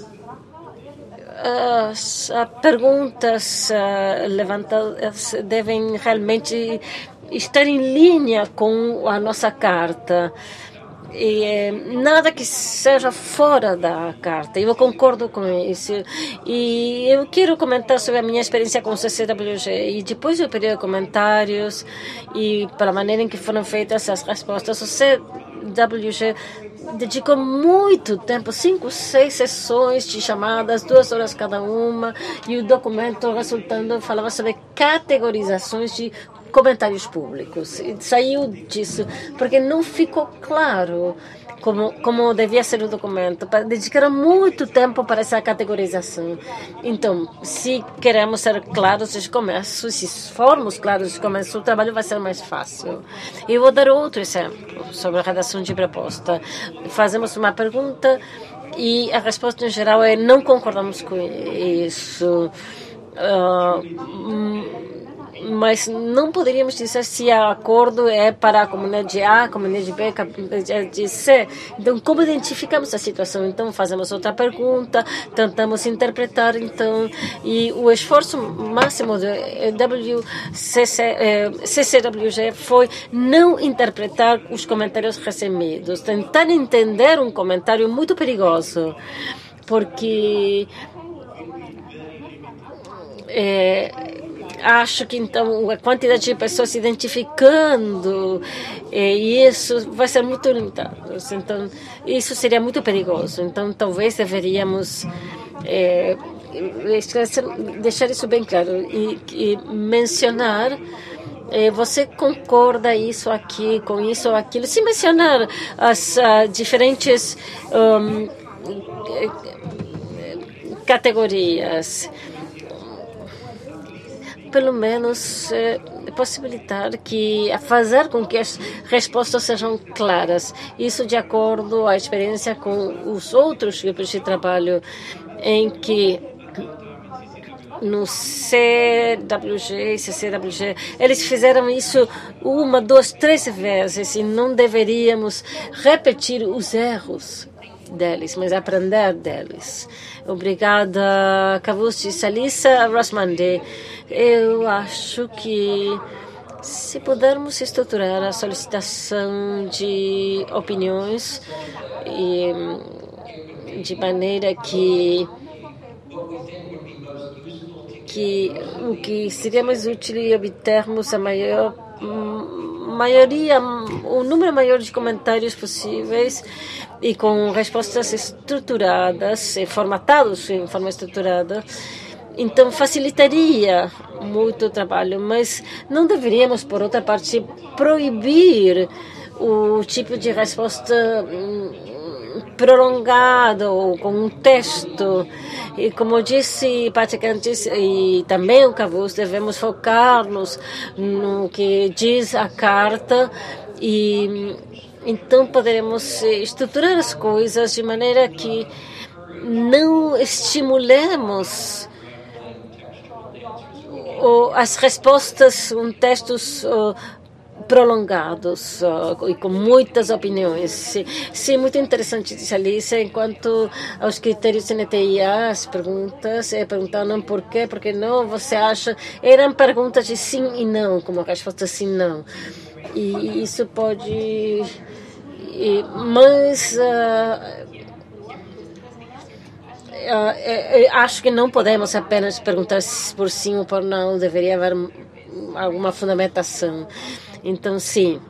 as ah, perguntas ah, levantadas devem realmente estar em linha com a nossa carta. E, eh, nada que seja fora da carta. Eu concordo com isso. E eu quero comentar sobre a minha experiência com o C C W G. E depois do período de comentários e pela maneira em que foram feitas as respostas, o C C W G dedicou muito tempo, cinco, seis sessões de chamadas, duas horas cada uma, e o documento resultando falava sobre categorizações de comentários públicos. E saiu disso porque não ficou claro como como devia ser o documento. Dedicaram muito tempo para essa categorização. Então, se queremos ser claros desde o começo, se formos claros desde o começo, o trabalho vai ser mais fácil. Eu vou dar outro exemplo sobre a redação de proposta. Fazemos uma pergunta e a resposta em geral é não concordamos com isso. Uh, mas não poderíamos dizer se o acordo é para a comunidade A, a comunidade B, a comunidade C. Então, como identificamos a situação? Então, fazemos outra pergunta, tentamos interpretar, então, e o esforço máximo do C C W G foi não interpretar os comentários recebidos, tentar entender um comentário muito perigoso, porque é, acho que então a quantidade de pessoas se identificando e isso vai ser muito limitado. Então isso seria muito perigoso. Então talvez deveríamos é, deixar isso bem claro e, e mencionar. É, você concorda isso aqui com isso ou aquilo? Se mencionar as uh, diferentes um, categorias, pelo menos é, possibilitar que fazer com que as respostas sejam claras. Isso de acordo com a experiência com os outros tipos de trabalho em que no C W G e C C W G eles fizeram isso uma, duas, três vezes e não deveríamos repetir os erros deles, mas aprender deles. Obrigada, Cavus, Salissa, Rosmande. Eu acho que se pudermos estruturar a solicitação de opiniões e de maneira que que o que seria mais útil é obtermos a maior maioria, o número maior de comentários possíveis e com respostas estruturadas, formatados em forma estruturada, então facilitaria muito o trabalho, mas não deveríamos, por outra parte, proibir o tipo de resposta prolongado ou com um texto. E como disse Patrick antes, e também o Cavus, devemos focar-nos no que diz a carta e então poderemos estruturar as coisas de maneira que não estimulemos o, as respostas em textos o, prolongados uh, e com muitas opiniões. Sim, sim, muito interessante, disse Alice. Enquanto aos critérios N T I A, as perguntas, é, perguntaram por quê, por que não, você acha... Eram perguntas de sim e não, como a resposta sim e não. E isso pode... E, mas... Uh, uh, eu acho que não podemos apenas perguntar por sim ou por não, deveria haver alguma fundamentação. Então, sim,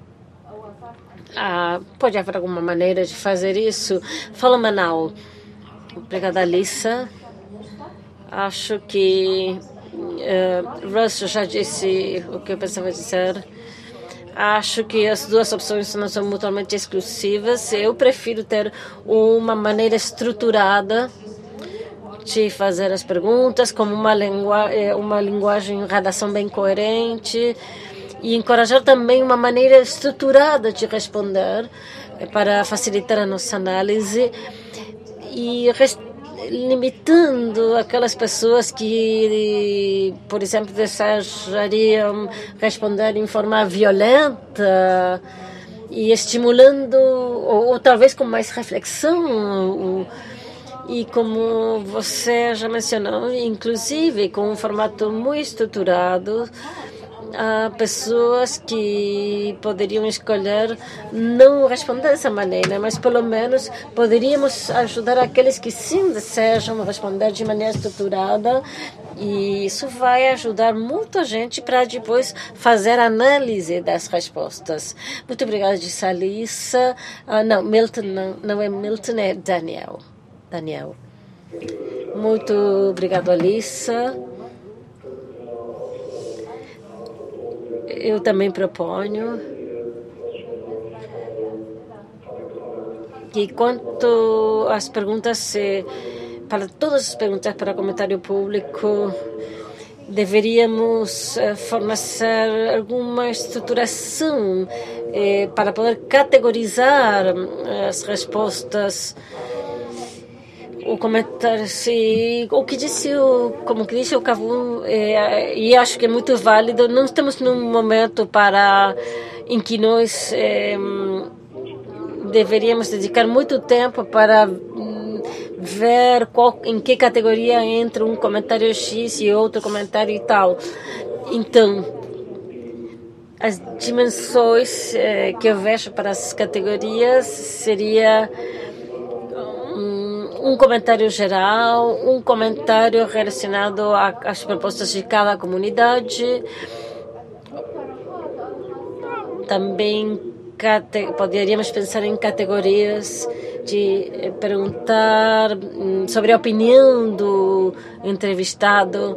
ah, pode haver alguma maneira de fazer isso. Fala, Manau. Obrigada, Alissa. Acho que uh, Russ já disse o que eu pensava dizer. Acho que as duas opções não são mutuamente exclusivas. Eu prefiro ter uma maneira estruturada de fazer as perguntas, como uma, lingua uma linguagem, redação bem coerente, e encorajar também uma maneira estruturada de responder para facilitar a nossa análise e limitando aquelas pessoas que, por exemplo, desejariam responder em forma violenta e estimulando, ou, ou talvez com mais reflexão, ou, e como você já mencionou, inclusive com um formato muito estruturado, há pessoas que poderiam escolher não responder dessa maneira, mas pelo menos poderíamos ajudar aqueles que sim desejam responder de maneira estruturada, e isso vai ajudar muita gente para depois fazer análise das respostas. Muito obrigada, disse Alissa. Ah, não, Milton não, não é Milton, é Daniel. Daniel. Muito obrigado, Alissa. Eu também proponho que, quanto às perguntas, para todas as perguntas para comentário público, deveríamos fornecer alguma estruturação eh, para poder categorizar as respostas. O comentário, se, o que disse o, como que disse o Cavu, é, e acho que é muito válido. Não estamos num momento para em que nós é, deveríamos dedicar muito tempo para ver qual, em que categoria entra um comentário X e outro comentário e tal. Então, as dimensões é, que eu vejo para as categorias seria um comentário geral, um comentário relacionado às propostas de cada comunidade. Também poderíamos pensar em categorias de perguntar sobre a opinião do entrevistado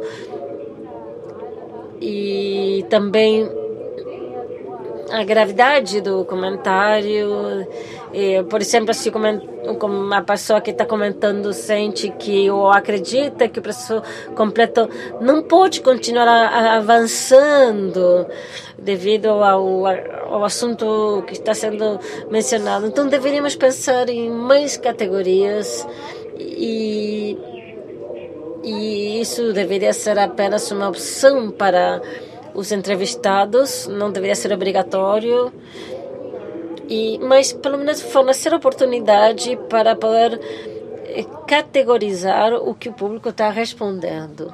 e também a gravidade do comentário. E, por exemplo, se uma pessoa que está comentando sente que ou acredita que o processo completo não pode continuar a, a, avançando devido ao, ao assunto que está sendo mencionado. Então, deveríamos pensar em mais categorias e, e isso deveria ser apenas uma opção para os entrevistados, não deveria ser obrigatório. E, mas pelo menos fornecer oportunidade para poder categorizar o que o público está respondendo.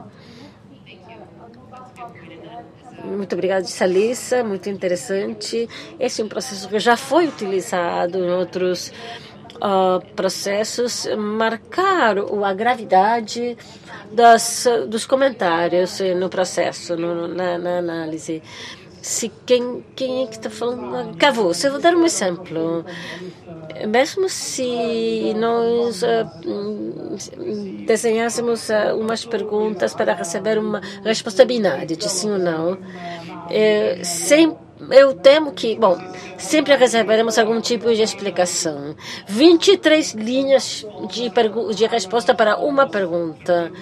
Muito obrigada, Alissa, muito interessante. Esse é um processo que já foi utilizado em outros uh, processos, marcar a gravidade das, dos comentários no processo, no, na, na análise. Se quem, quem é que está falando? Cavu, se eu vou dar um exemplo. Mesmo se nós uh, desenhássemos uh, umas perguntas para receber uma resposta binária, de sim ou não, eh, sem, eu temo que, bom, sempre receberemos algum tipo de explicação. vinte e três linhas de, de resposta para uma pergunta.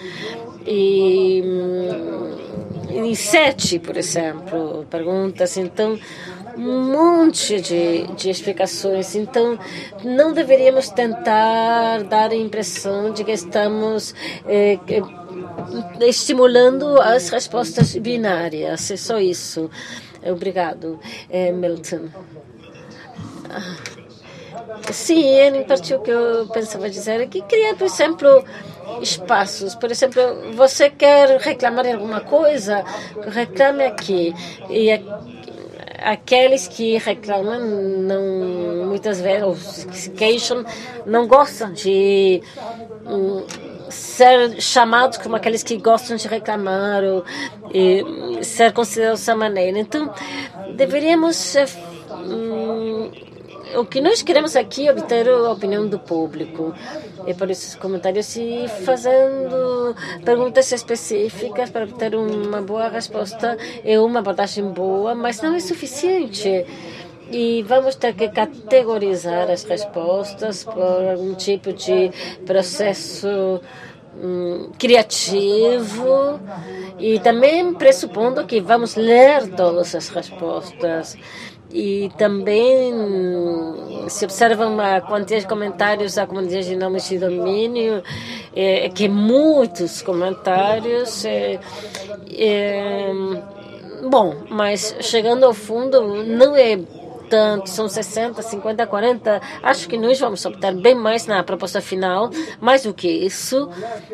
E... em sete, por exemplo, perguntas. Então, um monte de, de explicações. Então, não deveríamos tentar dar a impressão de que estamos eh, estimulando as respostas binárias. É só isso. Obrigado, eh, Milton. Ah. Sim, em parte o que eu pensava dizer é que criar, por exemplo, espaços. Por exemplo, você quer reclamar de alguma coisa, reclame aqui. E aqueles que reclamam, não, muitas vezes, ou se queixam, não gostam de um, ser chamados como aqueles que gostam de reclamar ou e, ser considerados dessa maneira. Então, deveríamos... Um, O que nós queremos aqui é obter a opinião do público. E por esses comentários e fazendo perguntas específicas para obter uma boa resposta é uma abordagem boa, mas não é suficiente. E vamos ter que categorizar as respostas por algum tipo de processo hum, criativo e também pressupondo que vamos ler todas as respostas. E também se observa uma quantidade de comentários da comunidade de nomes de domínio, é, que muitos comentários. É, é, bom, mas chegando ao fundo, não é tanto, são sessenta, cinquenta, quarenta. Acho que nós vamos optar bem mais na proposta final, mais do que isso.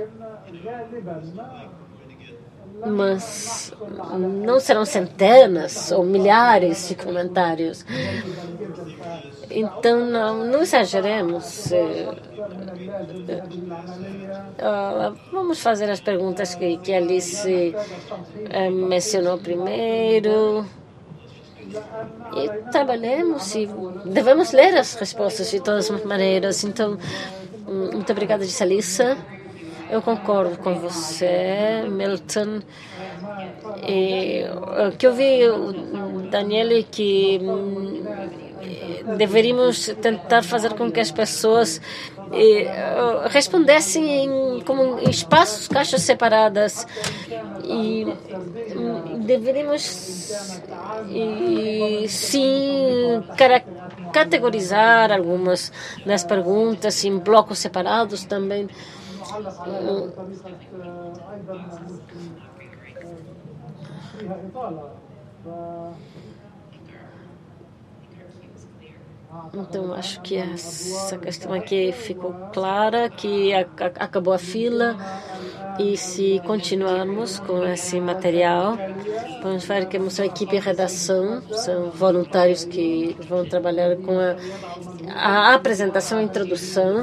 Mas não serão centenas ou milhares de comentários. Então, não, não exageremos. Uh, vamos fazer as perguntas que, que a Alice uh, mencionou primeiro. E trabalhemos e devemos ler as respostas de todas as maneiras. Então, muito obrigada, disse a Alice. Eu concordo com você, Milton. E, o que eu vi, Daniele, que hum, deveríamos tentar fazer com que as pessoas eh, respondessem em, como em espaços, caixas separadas. E hum, deveríamos, e, sim, cara, categorizar algumas das perguntas em blocos separados também. Então, acho que essa questão aqui ficou clara, que a, a, acabou a fila, e se continuarmos com esse material, vamos ver que temos uma equipe de redação, são voluntários que vão trabalhar com a, a apresentação e introdução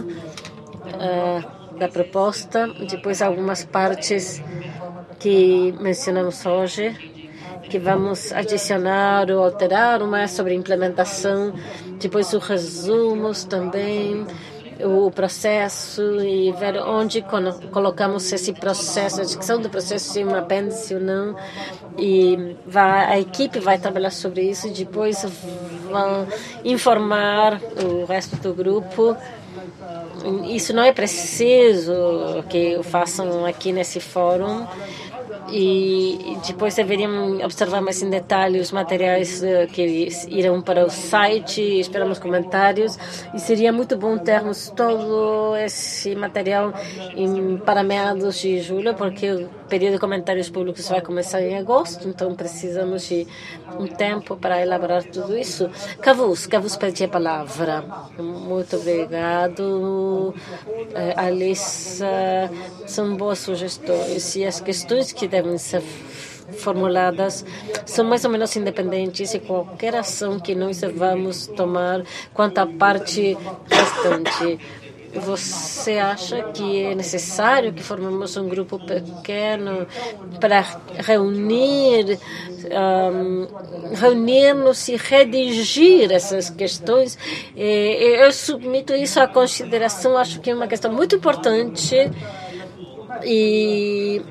uh, da proposta, depois algumas partes que mencionamos hoje, que vamos adicionar ou alterar, uma sobre implementação, depois os resumos também, o processo e ver onde colocamos esse processo, a discussão do processo, se é um apêndice ou não, e vai, a equipe vai trabalhar sobre isso, e depois vão informar o resto do grupo. Isso não é preciso que façam aqui nesse fórum, e depois deveriam observar mais em detalhe os materiais que irão para o site, esperamos comentários, e seria muito bom termos todo esse material em, para meados de julho, porque o período de comentários públicos vai começar em agosto, então precisamos de um tempo para elaborar tudo isso. Cavus, Cavus pede a palavra. Muito obrigado, Alice. São boas sugestões, e as questões que devem ser formuladas são mais ou menos independentes, e qualquer ação que nós vamos tomar quanto à parte restante. Você acha que é necessário que formemos um grupo pequeno para reunir, um, reunir-nos e redigir essas questões? Eu submeto isso à consideração, acho que é uma questão muito importante, e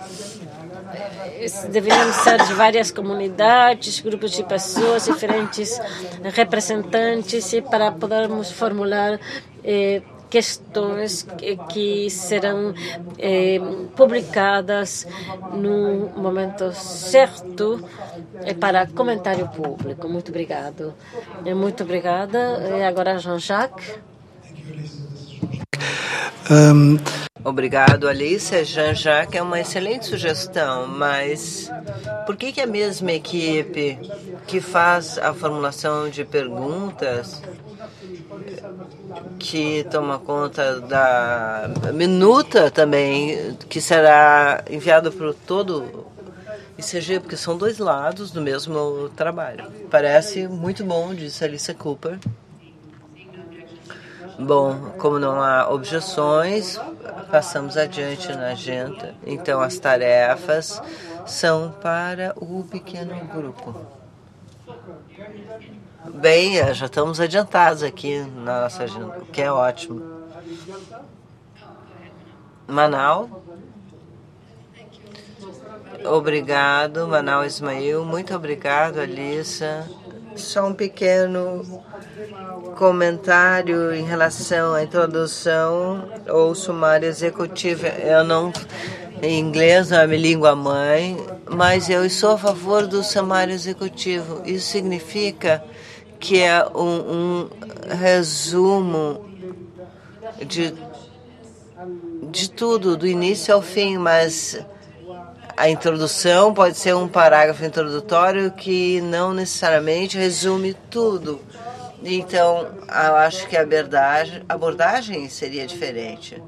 deveriam ser de várias comunidades, grupos de pessoas, diferentes representantes, e para podermos formular eh, questões que, que serão eh, publicadas no momento certo eh, para comentário público. Muito obrigado. Muito obrigada. E agora, Jean-Jacques. Um... Obrigado, Alice. Jean-Jacques é uma excelente sugestão, mas por que, que a mesma equipe que faz a formulação de perguntas, que toma conta da minuta também, que será enviado para todo I C G, porque são dois lados do mesmo trabalho? Parece muito bom, disse Alice Cooper. Bom, como não há objeções, passamos adiante na agenda. Então, as tarefas são para o pequeno grupo. Bem, já estamos adiantados aqui na nossa agenda, o que é ótimo. Manaus. Obrigado, Manaus Ismael. Muito obrigado, Alissa. Só um pequeno comentário em relação à introdução ou sumário executivo. Eu não, em inglês não é minha língua mãe, mas eu sou a favor do sumário executivo. Isso significa que é um, um resumo de, de tudo, do início ao fim, mas a introdução pode ser um parágrafo introdutório que não necessariamente resume tudo. Então, eu acho que a abordagem, a abordagem seria diferente.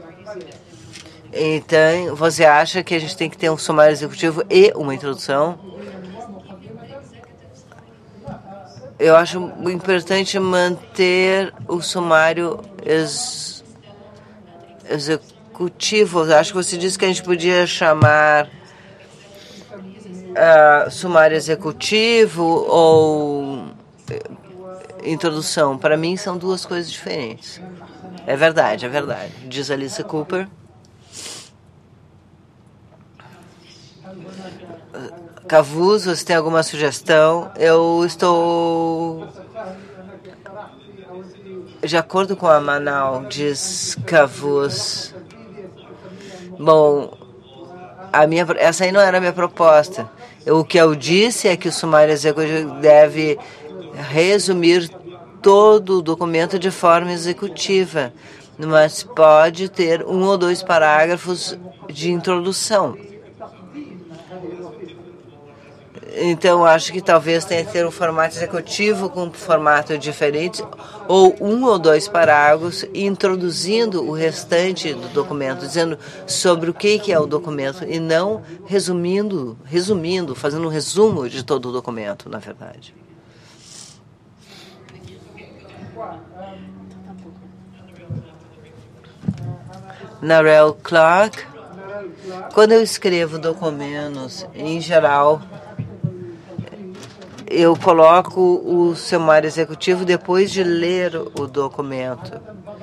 Então, você acha que a gente tem que ter um sumário executivo e uma introdução? Eu acho importante manter o sumário ex, executivo. Eu acho que você disse que a gente podia chamar uh, sumário executivo ou introdução. Para mim, são duas coisas diferentes. É verdade, é verdade. Diz Alice Cooper. Cavus, você tem alguma sugestão? Eu estou de acordo com a Manaus, diz Cavus. Bom, a minha, essa aí não era a minha proposta. O que eu disse é que o sumário executivo deve resumir todo o documento de forma executiva, mas pode ter um ou dois parágrafos de introdução. Então, acho que talvez tenha que ter um formato executivo com um formato diferente, ou um ou dois parágrafos introduzindo o restante do documento, dizendo sobre o que é o documento, e não resumindo, resumindo, fazendo um resumo de todo o documento, na verdade. Narelle Clark. Quando eu escrevo documentos, em geral, eu coloco o sumário executivo depois de ler o documento.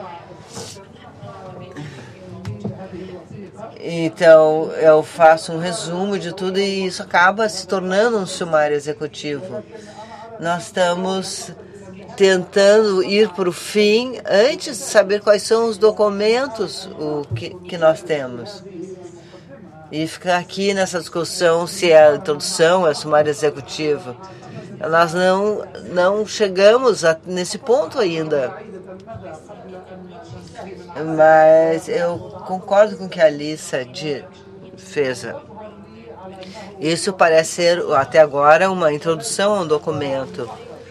Então, eu faço um resumo de tudo e isso acaba se tornando um sumário executivo. Nós estamos tentando ir para o fim antes de saber quais são os documentos o que, que nós temos. E ficar aqui nessa discussão se é a introdução, é sumário executivo. Nós não, não chegamos a, nesse ponto ainda. Mas eu concordo com o que a Alissa fez. Isso parece ser, até agora, uma introdução a um documento.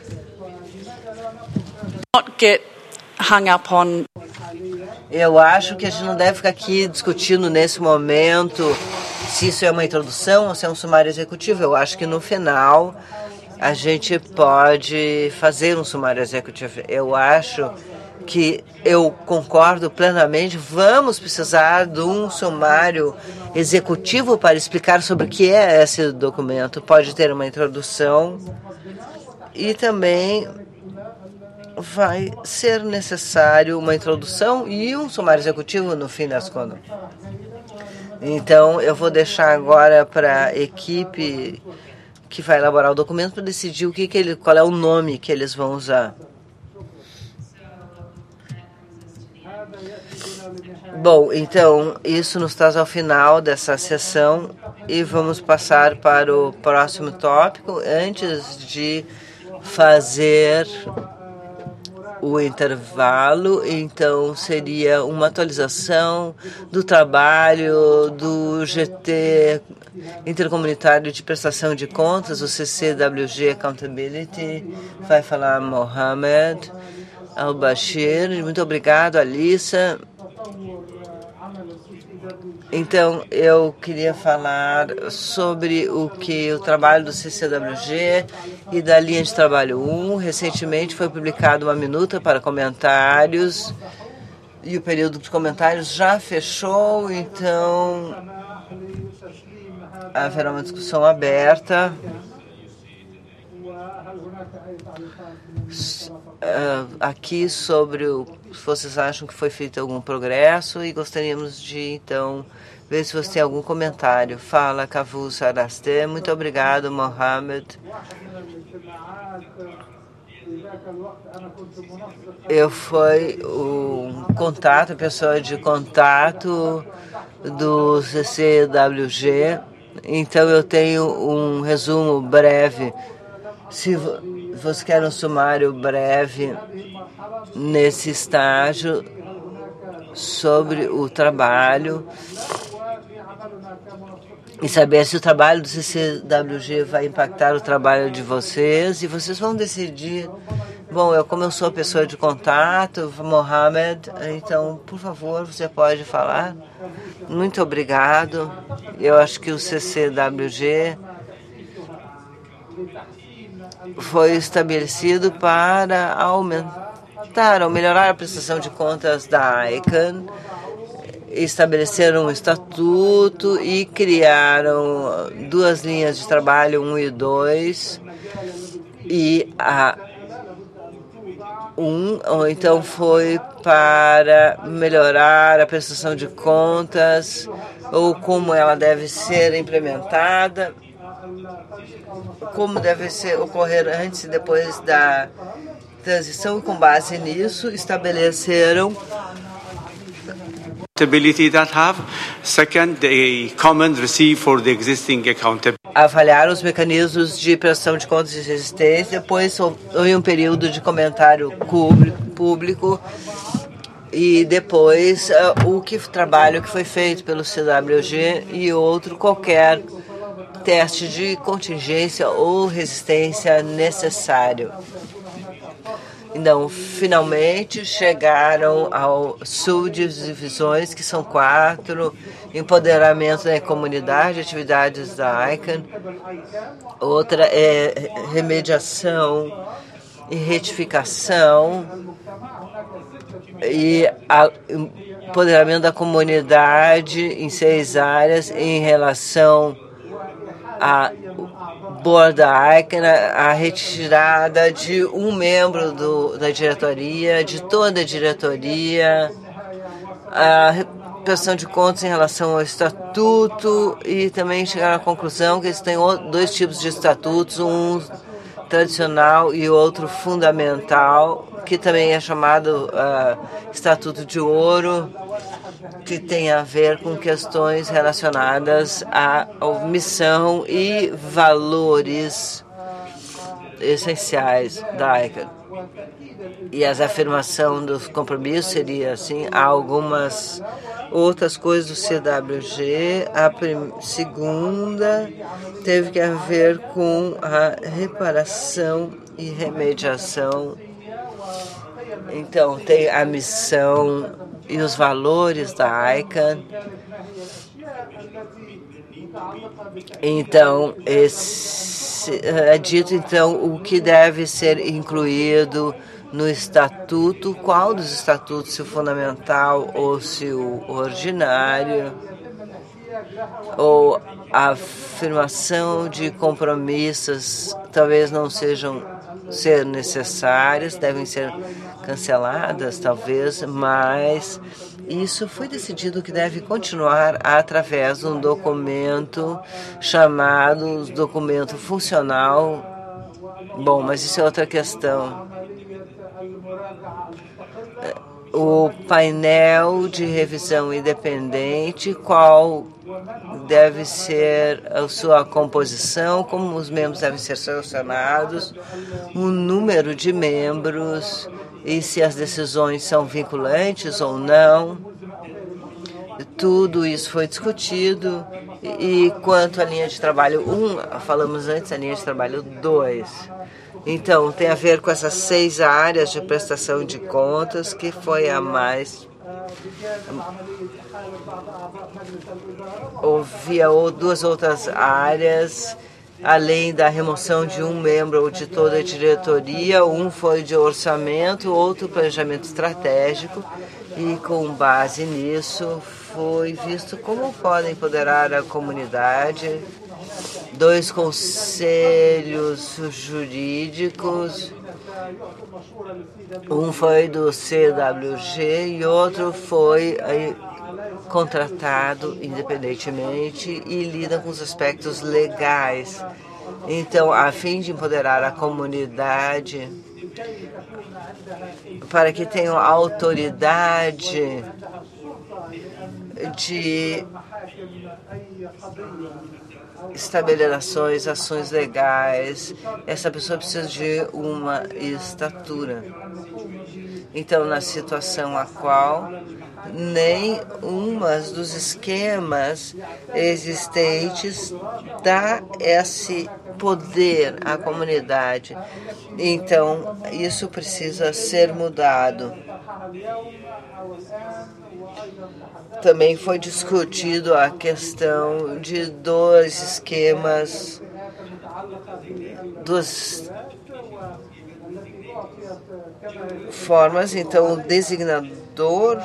Not get hung up on. Eu acho que a gente não deve ficar aqui discutindo nesse momento se isso é uma introdução ou se é um sumário executivo. Eu acho que no final a gente pode fazer um sumário executivo. Eu acho que eu concordo plenamente. Vamos precisar de um sumário executivo para explicar sobre o que é esse documento. Pode ter uma introdução e também vai ser necessário uma introdução e um sumário executivo no fim das contas. Então, eu vou deixar agora para a equipe que vai elaborar o documento para decidir o que que ele, qual é o nome que eles vão usar. Bom, então, isso nos traz ao final dessa sessão e vamos passar para o próximo tópico antes de fazer o intervalo. Então, seria uma atualização do trabalho do G T Intercomunitário de Prestação de Contas, o C C W G Accountability. Vai falar Mohamed Al-Bashir. Muito obrigado, Alissa. Então, eu queria falar sobre o que o trabalho do C C W G e da linha de trabalho um. Recentemente foi publicada uma minuta para comentários e o período de comentários já fechou, então haverá uma discussão aberta. Uh, aqui sobre o, se vocês acham que foi feito algum progresso e gostaríamos de, então, ver se você tem algum comentário. Fala, Kavu Saraste. Muito obrigado, Mohamed. Eu fui o contato, a pessoa de contato do C C W G, então eu tenho um resumo breve. Se você quer um sumário breve nesse estágio sobre o trabalho e saber se o trabalho do C C W G vai impactar o trabalho de vocês, e vocês vão decidir. Bom, eu como eu sou a pessoa de contato, Mohamed, então, por favor, você pode falar. Muito obrigado. Eu acho que o C C W G foi estabelecido para aumentar ou melhorar a prestação de contas da I C A N, estabeleceram um estatuto e criaram duas linhas de trabalho, um e dois, e a um, ou então foi para melhorar a prestação de contas ou como ela deve ser implementada, como deve ser ocorrer antes e depois da transição, e com base nisso estabeleceram accountability that have. Second, the common receive for the existing accountability. Avaliar os mecanismos de prestação de contas e resistência. Depois houve um período de comentário público e depois uh, o que trabalho que foi feito pelo C W G e outro qualquer teste de contingência ou resistência necessário. Então, finalmente chegaram ao subdivisões, que são quatro: empoderamento da comunidade, atividades da I C A N, outra é remediação e retificação, e a, empoderamento da comunidade em seis áreas em relação a board da I C A N, a retirada de um membro do, da diretoria, de toda a diretoria, a prestação de contas em relação ao estatuto, e também chegaram à conclusão que eles têm dois tipos de estatutos, um tradicional e outro fundamental, que também é chamado uh, Estatuto de Ouro, que tem a ver com questões relacionadas à missão e valores essenciais da I C A N. E as afirmações dos compromissos seria assim, há algumas outras coisas do C W G. A prim- segunda teve que ver com a reparação e remediação. Então, tem a missão e os valores da I C A N. Então, esse, é dito então o que deve ser incluído no estatuto, qual dos estatutos, se o fundamental ou se o ordinário, ou a afirmação de compromissos talvez não sejam ser necessárias, devem ser canceladas talvez, mas isso foi decidido que deve continuar através de um documento chamado documento funcional. Bom, mas isso é outra questão. o painel de revisão independente, qual deve ser a sua composição, como os membros devem ser selecionados, o número de membros e se as decisões são vinculantes ou não. Tudo isso foi discutido. E quanto à linha de trabalho um, falamos antes da linha de trabalho dois. Então, tem a ver com essas seis áreas de prestação de contas, que foi a mais... Havia duas outras áreas, além da remoção de um membro ou de toda a diretoria. Um foi de orçamento, outro planejamento estratégico, e com base nisso foi visto como podem empoderar a comunidade. Dois conselhos jurídicos, um foi do C W G e outro foi aí, contratado independentemente e lida com os aspectos legais. Então, a fim de empoderar a comunidade, para que tenham autoridade de estabelecer ações, ações legais, essa pessoa precisa de uma estatura. Então, na situação a qual nem uma dos esquemas existentes dá esse poder à comunidade. Então, isso precisa ser mudado. Também foi discutido a questão de dois esquemas, duas formas. Então, o designador,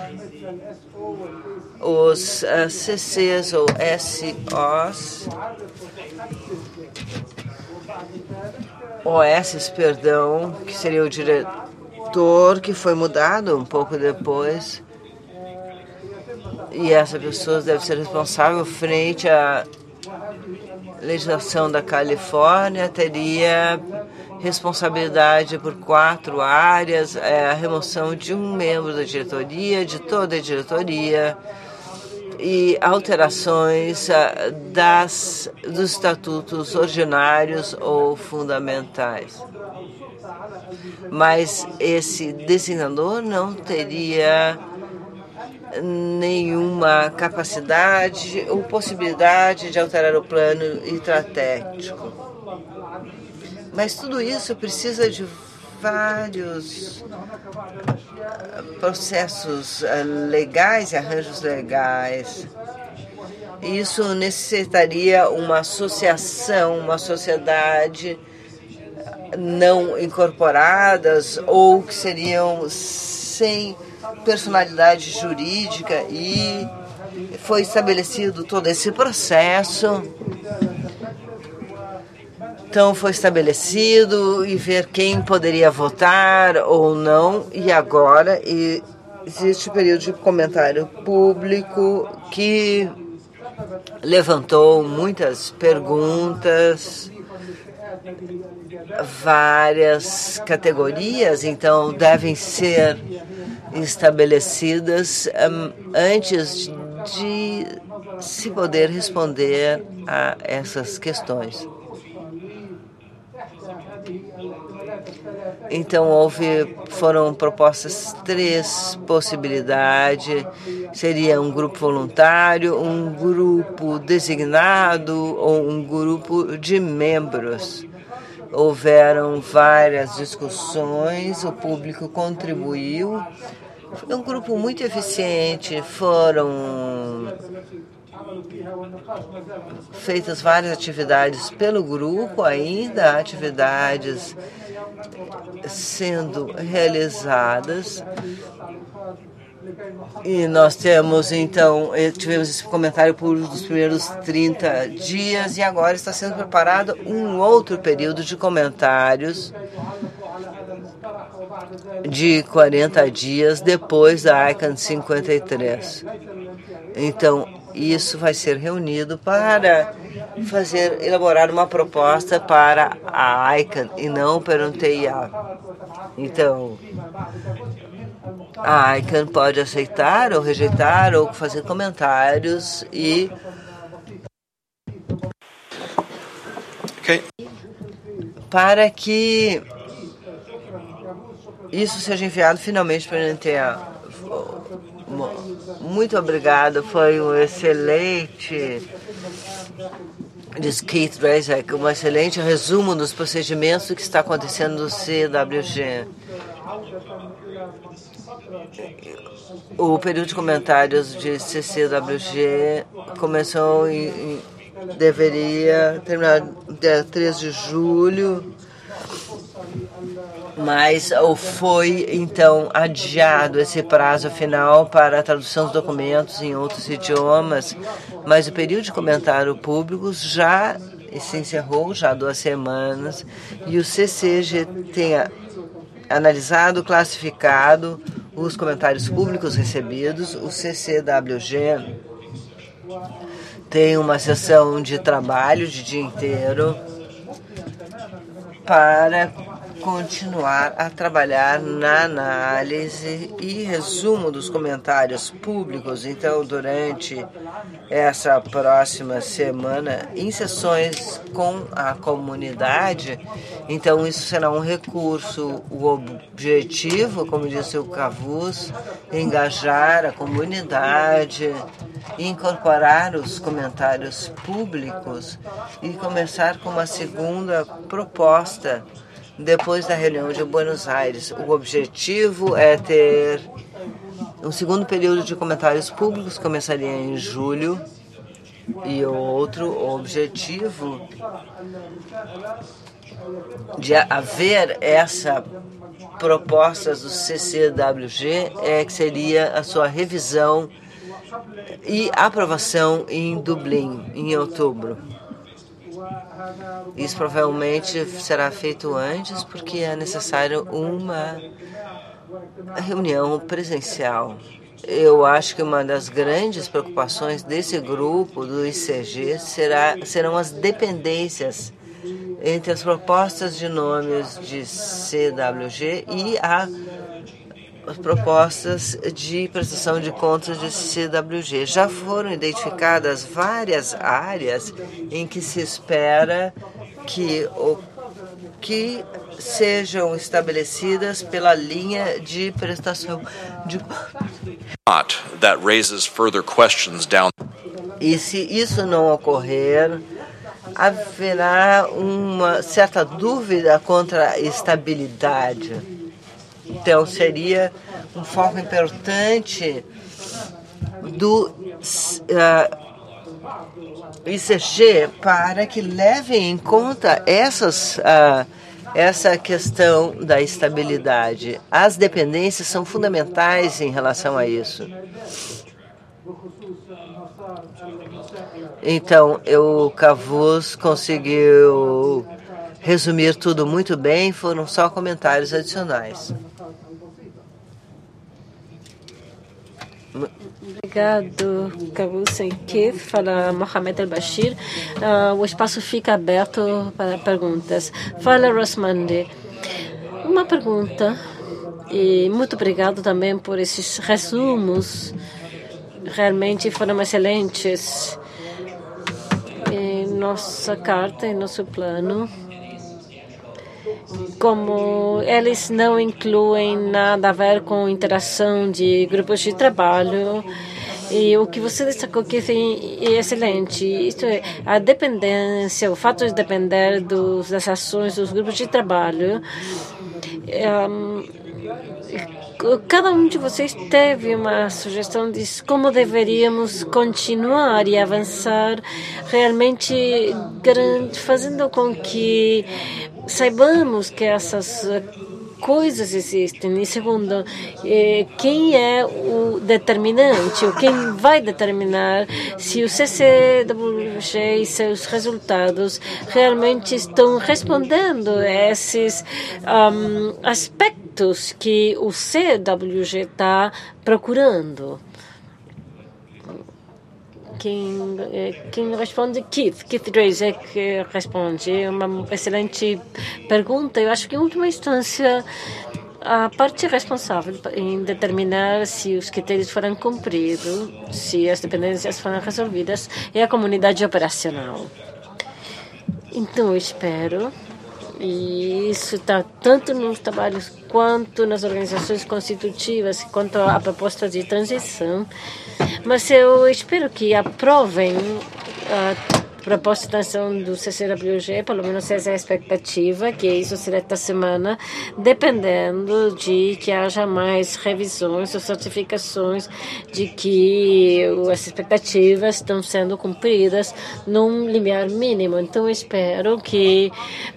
os uh, C Cs ou S Os, O S, perdão, que seria o diretor, que foi mudado um pouco depois. E essa pessoa deve ser responsável frente à legislação da Califórnia, teria responsabilidade por quatro áreas, é, a remoção de um membro da diretoria, de toda a diretoria, e alterações das, dos estatutos ordinários ou fundamentais. Mas esse designador não teria nenhuma capacidade ou possibilidade de alterar o plano estratégico. Mas tudo isso precisa de vários processos legais e arranjos legais. Isso necessitaria uma associação, uma sociedade não incorporadas ou que seriam sem personalidade jurídica, e foi estabelecido todo esse processo. Então foi estabelecido e ver quem poderia votar ou não, e agora e existe o período de comentário público que levantou muitas perguntas, várias categorias, então devem ser estabelecidas um, antes de se poder responder a essas questões. Então, houve, foram propostas três possibilidades. Seria um grupo voluntário, um grupo designado ou um grupo de membros. Houveram várias discussões, o público contribuiu. Foi um grupo muito eficiente, foram feitas várias atividades pelo grupo, ainda atividades sendo realizadas. E nós temos, então, tivemos esse comentário por os primeiros trinta dias e agora está sendo preparado um outro período de comentários de quarenta dias depois da I C A N cinquenta e três. Então, isso vai ser reunido para fazer, elaborar uma proposta para a I C A N e não para um T I A. Então, a ICANN pode aceitar ou rejeitar ou fazer comentários e Okay. para que isso seja enviado finalmente para a N T A. Muito obrigado, foi um excelente, diz Keith Drazek, um excelente resumo dos procedimentos que está acontecendo no C W G. O período de comentários de C C W G começou em, em deveria terminar dia três de julho, mas foi então adiado esse prazo final para a tradução dos documentos em outros idiomas, mas o período de comentário público já se encerrou, já há duas semanas, e o C C G tem analisado, classificado os comentários públicos recebidos. O C C W G tem uma sessão de trabalho de dia inteiro para continuar a trabalhar na análise e resumo dos comentários públicos. Então, durante essa próxima semana, em sessões com a comunidade, então isso será um recurso. O objetivo, como disse o Cavus, é engajar a comunidade, incorporar os comentários públicos e começar com uma segunda proposta depois da reunião de Buenos Aires. O objetivo é ter um segundo período de comentários públicos, começaria em julho, e o outro objetivo de haver essa proposta do C C W G é que seria a sua revisão e aprovação em Dublin, em outubro. Isso provavelmente será feito antes, porque é necessário uma reunião presencial. Eu acho que uma das grandes preocupações desse grupo do I C G será, serão as dependências entre as propostas de nomes de C W G e a, as propostas de prestação de contas de C W G. Já foram identificadas várias áreas em que se espera que, o, que sejam estabelecidas pela linha de prestação de contas. That raises further questions down. E se isso não ocorrer, haverá uma certa dúvida contra a estabilidade. Então, seria um foco importante do uh, I C G para que levem em conta essas, uh, essa questão da estabilidade. As dependências são fundamentais em relação a isso. Então, o Cavus conseguiu resumir tudo muito bem, foram só comentários adicionais. Obrigado, Cavus e Keith. Fala Mohamed El-Bashir. Uh, o espaço fica aberto para perguntas. Fala Rosmandi. Uma pergunta, e muito obrigado também por esses resumos. Realmente foram excelentes. Em nossa carta, em nosso plano, como eles não incluem nada a ver com interação de grupos de trabalho, e o que você destacou que é excelente, isto é, a dependência, o fato de depender dos, das ações dos grupos de trabalho. Um, Cada um de vocês teve uma sugestão de como deveríamos continuar e avançar, realmente fazendo com que saibamos que essas coisas existem. E segundo, quem é o determinante, ou quem vai determinar se o C C W G e seus resultados realmente estão respondendo a esses um, aspectos que o C W G está procurando. Quem, quem responde? Keith. Keith Drazek responde. É uma excelente pergunta. Eu acho que, em última instância, a parte responsável em determinar se os critérios foram cumpridos, se as dependências foram resolvidas, é a comunidade operacional. Então, eu espero, e isso está tanto nos trabalhos quanto nas organizações constitutivas, quanto à proposta de transição, mas eu espero que aprovem a proposta de transição do C C W G, pelo menos essa é a expectativa, que isso será esta semana, dependendo de que haja mais revisões ou certificações de que as expectativas estão sendo cumpridas num limiar mínimo. Então, eu espero que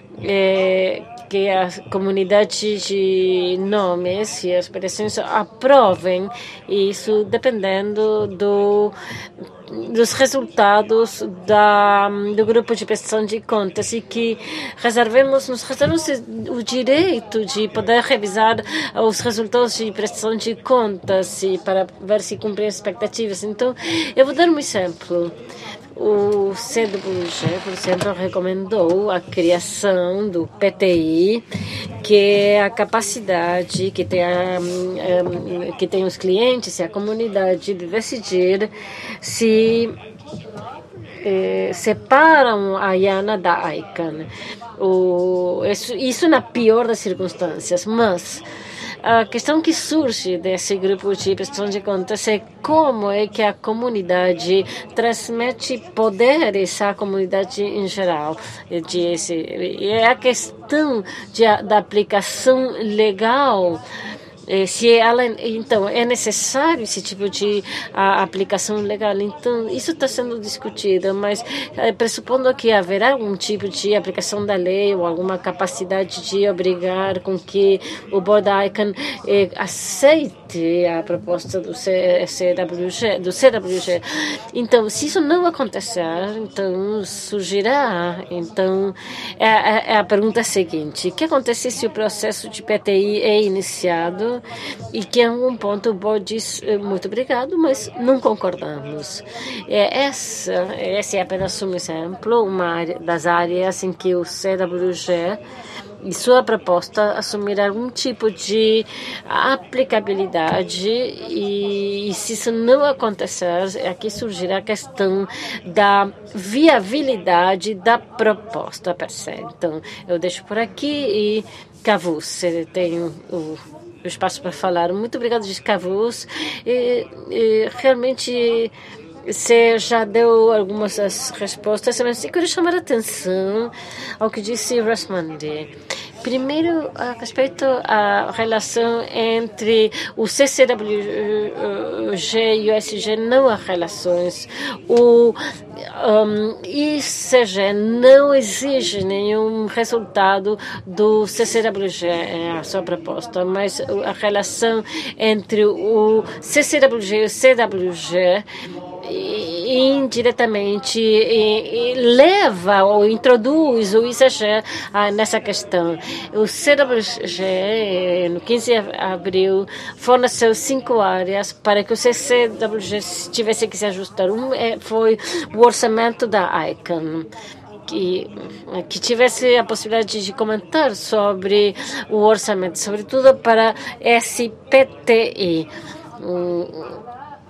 é, que a comunidade de nomes e as operações aprovem isso, dependendo do dos resultados da, do grupo de prestação de contas, e que reservemos, nos reservamos o direito de poder revisar os resultados de prestação de contas e para ver se cumprem as expectativas. Então, eu vou dar um exemplo. O C W G, por exemplo, recomendou a criação do P T I, que é a capacidade que tem, a, que tem os clientes e a comunidade de decidir se eh, separam a IANA da ICANN. O, isso, isso na pior das circunstâncias, mas a questão que surge desse grupo de prestação de contas é como é que a comunidade transmite poderes à comunidade em geral. De esse, é a questão de, da aplicação legal. Se ela, então, é necessário esse tipo de a, aplicação legal. Então, isso está sendo discutido, mas é, pressupondo que haverá algum tipo de aplicação da lei ou alguma capacidade de obrigar com que o Board ICANN é, aceite a proposta do C W G, do C W G. Então, se isso não acontecer, então surgirá. Então, é, é a pergunta seguinte: o que acontece se o processo de P T I é iniciado e que em algum ponto o board diz muito obrigado, mas não concordamos? É, essa, esse é apenas um exemplo, uma das áreas em que o C W G e sua proposta assumir algum tipo de aplicabilidade, e, e se isso não acontecer, aqui surgirá a questão da viabilidade da proposta per se. Então, eu deixo por aqui e Cavus, você tem o, o espaço para falar. Muito obrigado, Cavus. E, e, realmente você já deu algumas das respostas, mas eu quero chamar a atenção ao que disse Rosmandi. Primeiro, a respeito à relação entre o C C W G e o S G, não há relações. O um, I C G não exige nenhum resultado do C C W G, é a sua proposta, mas a relação entre o C C W G e o C W G indiretamente e, e leva ou introduz o I C G ah, nessa questão. O C W G, no quinze de abril, forneceu cinco áreas para que o C C W G tivesse que se ajustar. Um foi o orçamento da ICANN, que, que tivesse a possibilidade de comentar sobre o orçamento, sobretudo para esse P T I. Um,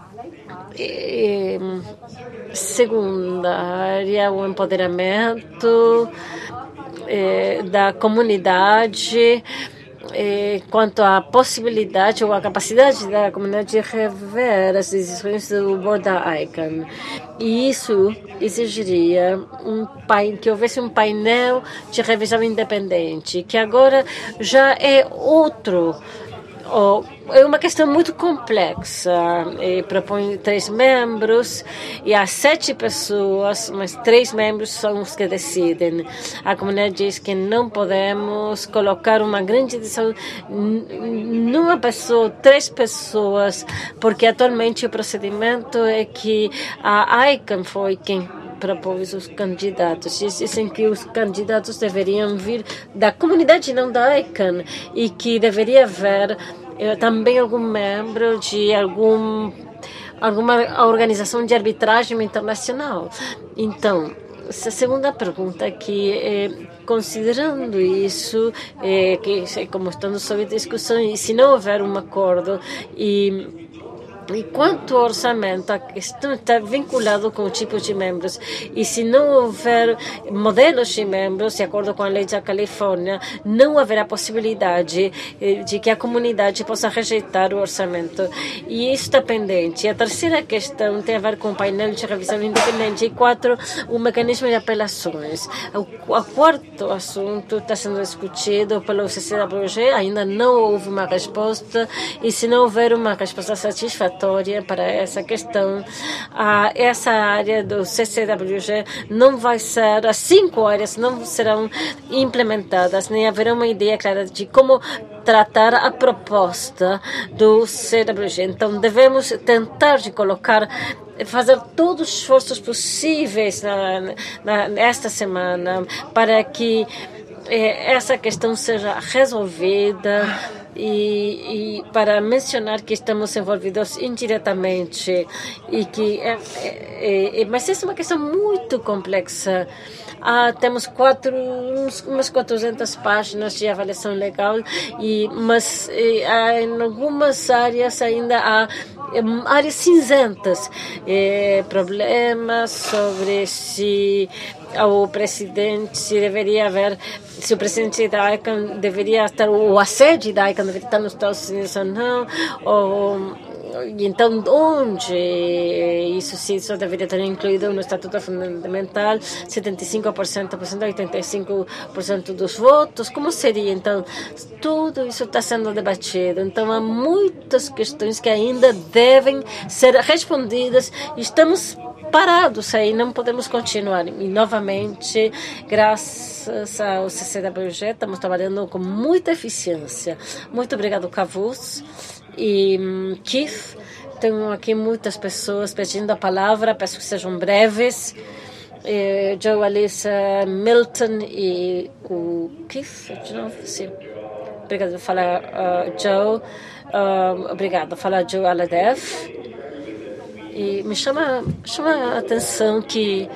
E, segunda área, o empoderamento eh, da comunidade eh, quanto à possibilidade ou à capacidade da comunidade de rever as decisões do Board da ICANN. E isso exigiria um pai, que houvesse um painel de revisão independente, que agora já é outro. Oh, é uma questão muito complexa. E propõe três membros e há sete pessoas, mas três membros são os que decidem. A comunidade diz que não podemos colocar uma grande decisão numa pessoa, três pessoas, porque atualmente o procedimento é que a ICANN foi quem propôs os candidatos. E dizem que os candidatos deveriam vir da comunidade, não da ICANN, e que deveria haver eh, também algum membro de algum, alguma organização de arbitragem internacional. Então, essa segunda pergunta aqui é considerando isso, é, que como estamos sob discussão, e se não houver um acordo, e E quanto ao orçamento, a questão está vinculado com o tipo de membros. E se não houver modelos de membros, de acordo com a lei da Califórnia, não haverá possibilidade de que a comunidade possa rejeitar o orçamento. E isso está pendente. E a terceira questão tem a ver com o painel de revisão independente. E quatro, o mecanismo de apelações. O, o quarto assunto está sendo discutido pelo C C W G. Ainda não houve uma resposta. E se não houver uma resposta satisfatória para essa questão, ah, essa área do C C W G não vai ser, as cinco áreas não serão implementadas, nem haverá uma ideia clara de como tratar a proposta do C C W G. Então, devemos tentar de colocar fazer todos os esforços possíveis na, na, nesta semana para que eh, essa questão seja resolvida. E, e para mencionar que estamos envolvidos indiretamente e que é, é, é, mas essa é uma questão muito complexa. Ah, temos quatro, uns, umas quatrocentas páginas de avaliação legal, e, mas e, há, em algumas áreas ainda há áreas cinzentas, é, problemas sobre se o presidente, se deveria haver, se o presidente da I C A N deveria estar, ou a sede da I C A N deveria estar nos Estados Unidos ou não, ou então onde isso, se isso deveria estar incluído no Estatuto Fundamental, setenta e cinco por cento, oitenta e cinco por cento dos votos, como seria? Então, tudo isso está sendo debatido. Então, há muitas questões que ainda devem ser respondidas. Estamos parados aí, não podemos continuar. E, novamente, graças ao C C W G, estamos trabalhando com muita eficiência. Muito obrigado, Cavus e um, Keith. Tenho aqui muitas pessoas pedindo a palavra, peço que sejam breves. Eh, Joe, Alissa, Milton e o Keith, de novo, sim. Obrigado, fala uh, Joe. Uh, obrigado, fala Joe Aladev. E me chama, chama a atenção que,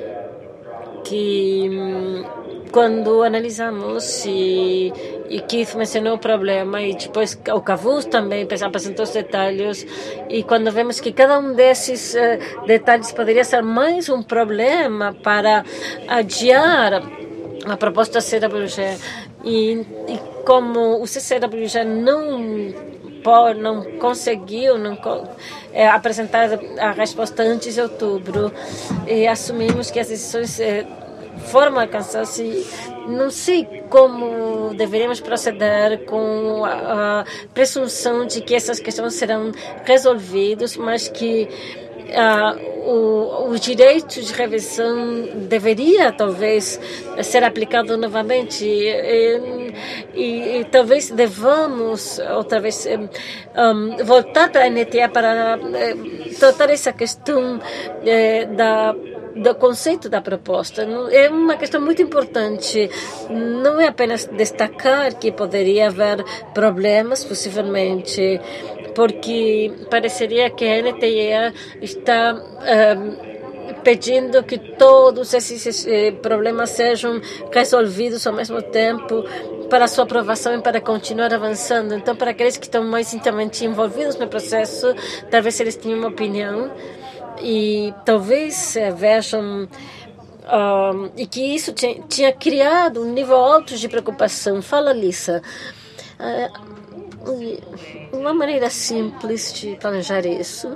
que hum, quando analisamos e, e Keith mencionou o problema e depois o Cavus também apresentou os detalhes, e quando vemos que cada um desses uh, detalhes poderia ser mais um problema para adiar a proposta C C W G, e, e como o C C W G não Por, não conseguiu não, é, apresentar a resposta antes de outubro, e assumimos que as decisões é, foram alcançadas, e não sei como deveríamos proceder com a, a presunção de que essas questões serão resolvidas, mas que Uh, o, o direito de revisão deveria talvez ser aplicado novamente, e, e, e talvez devamos outra vez um, voltar para a N T A para uh, tratar essa questão uh, da do conceito da proposta. É uma questão muito importante. Não é apenas destacar que poderia haver problemas, possivelmente, porque pareceria que a N T A está um, pedindo que todos esses eh, problemas sejam resolvidos ao mesmo tempo para sua aprovação e para continuar avançando. Então, para aqueles que estão mais intimamente envolvidos no processo, talvez eles tenham uma opinião e talvez eh, vejam um, e que isso tinha, tinha criado um nível alto de preocupação. Fala, Alissa. Uh, Uma maneira simples de planejar isso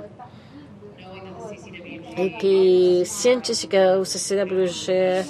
é que, ciente que o C C W G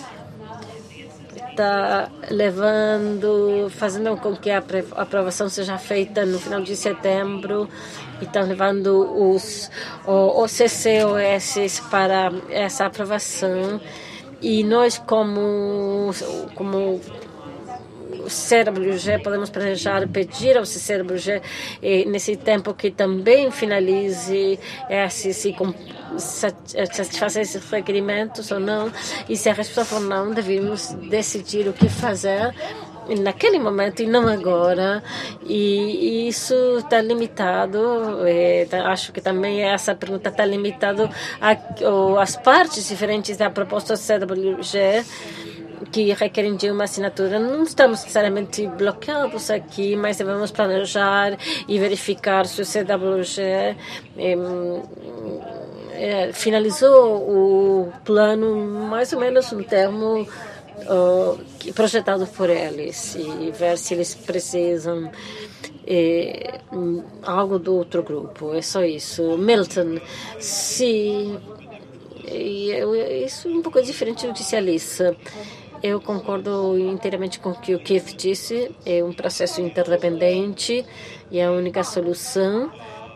está levando, fazendo com que a aprovação seja feita no final de setembro, e estão levando os, os C C O S para essa aprovação, e nós como como o C C W G podemos planejar, pedir ao C C W G eh, nesse tempo que também finalize esse, se satisfazer esses requerimentos ou não, e se a resposta for não, devemos decidir o que fazer naquele momento e não agora, e, e isso está limitado, é, acho que também essa pergunta está limitada às partes diferentes da proposta C C W G, que requerem de uma assinatura. Não estamos necessariamente bloqueados aqui, mas devemos planejar e verificar se o C W G eh, eh, finalizou o plano mais ou menos no termo uh, projetado por eles e ver se eles precisam eh, algo do outro grupo. É só isso. Milton, se... E eu, isso é um pouco diferente do que disse a Alissa. Eu concordo inteiramente com o que o Keith disse. É um processo interdependente e a única solução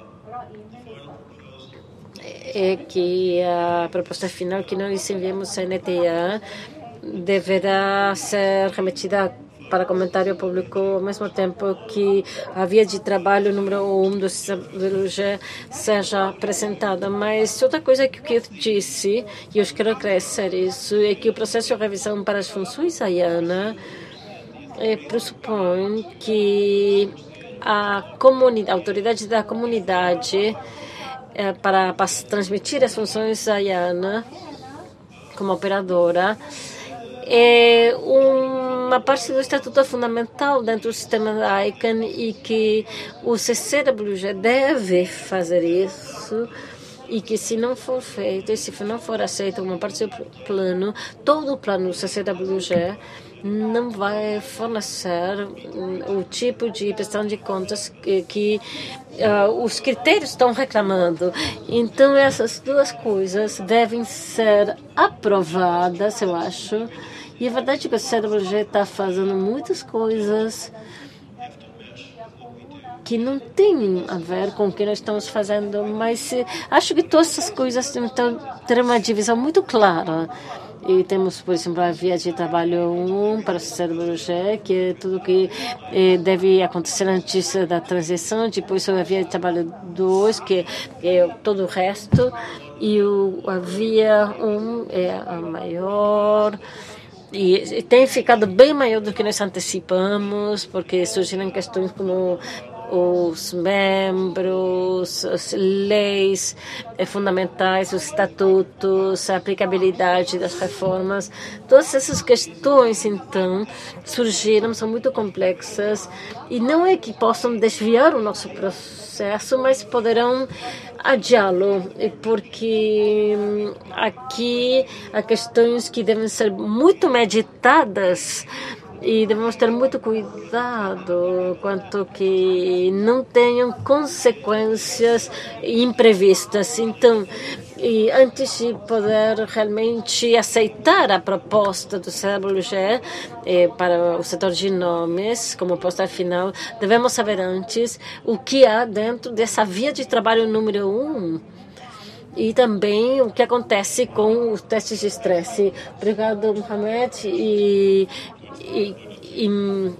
é que a proposta final que nós enviamos à N T A deverá ser remetida para comentário público ao mesmo tempo que a via de trabalho número um do C W G seja apresentada. Mas outra coisa que o Keith disse, e eu quero acrescentar isso, é que o processo de revisão para as funções da I A N A é, pressupõe que a, comunidade, a autoridade da comunidade é, para, para transmitir as funções da I A N A como operadora é uma parte do Estatuto Fundamental dentro do sistema da I C A N e que o C C W G deve fazer isso e que se não for feito, e se não for aceito uma parte do plano, todo o plano do C C W G não vai fornecer o tipo de prestação de contas que, que uh, os critérios estão reclamando. Então, essas duas coisas devem ser aprovadas, eu acho. E é verdade que o C W G está fazendo muitas coisas que não tem a ver com o que nós estamos fazendo, mas acho que todas essas coisas têm ter uma divisão muito clara. E temos, por exemplo, a via de trabalho um para o C W G, que é tudo que eh, deve acontecer antes da transição, depois a via de trabalho dois, que é todo o resto, e o, a via um é a maior. E tem ficado bem maior do que nós antecipamos, porque surgiram questões como os membros, as leis fundamentais, os estatutos, a aplicabilidade das reformas. Todas essas questões, então, surgiram, são muito complexas e não é que possam desviar o nosso processo, mas poderão adiá-lo, porque aqui há questões que devem ser muito meditadas e devemos ter muito cuidado quanto que não tenham consequências imprevistas. Então, e antes de poder realmente aceitar a proposta do C W G eh, para o setor de nomes como proposta final, devemos saber antes o que há dentro dessa via de trabalho número um. E também o que acontece com os testes de estresse. Obrigado, Mohamed. E, e, e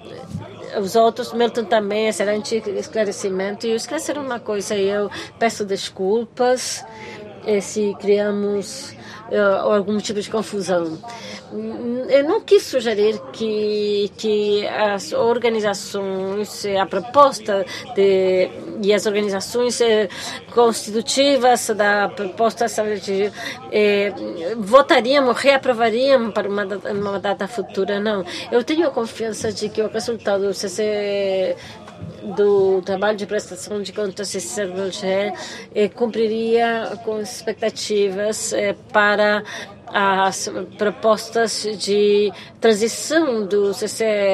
os outros, Milton também, excelente esclarecimento. E eu esclarecer uma coisa, eu peço desculpas se criamos uh, algum tipo de confusão. Eu não quis sugerir que, que as organizações, a proposta de, e as organizações eh, constitutivas da proposta de, eh, votariam, reaprovariam para uma, uma data futura, não. Eu tenho confiança de que o resultado do C C do trabalho de prestação de contas C W G eh, cumpriria com as expectativas eh, para as propostas de transição do C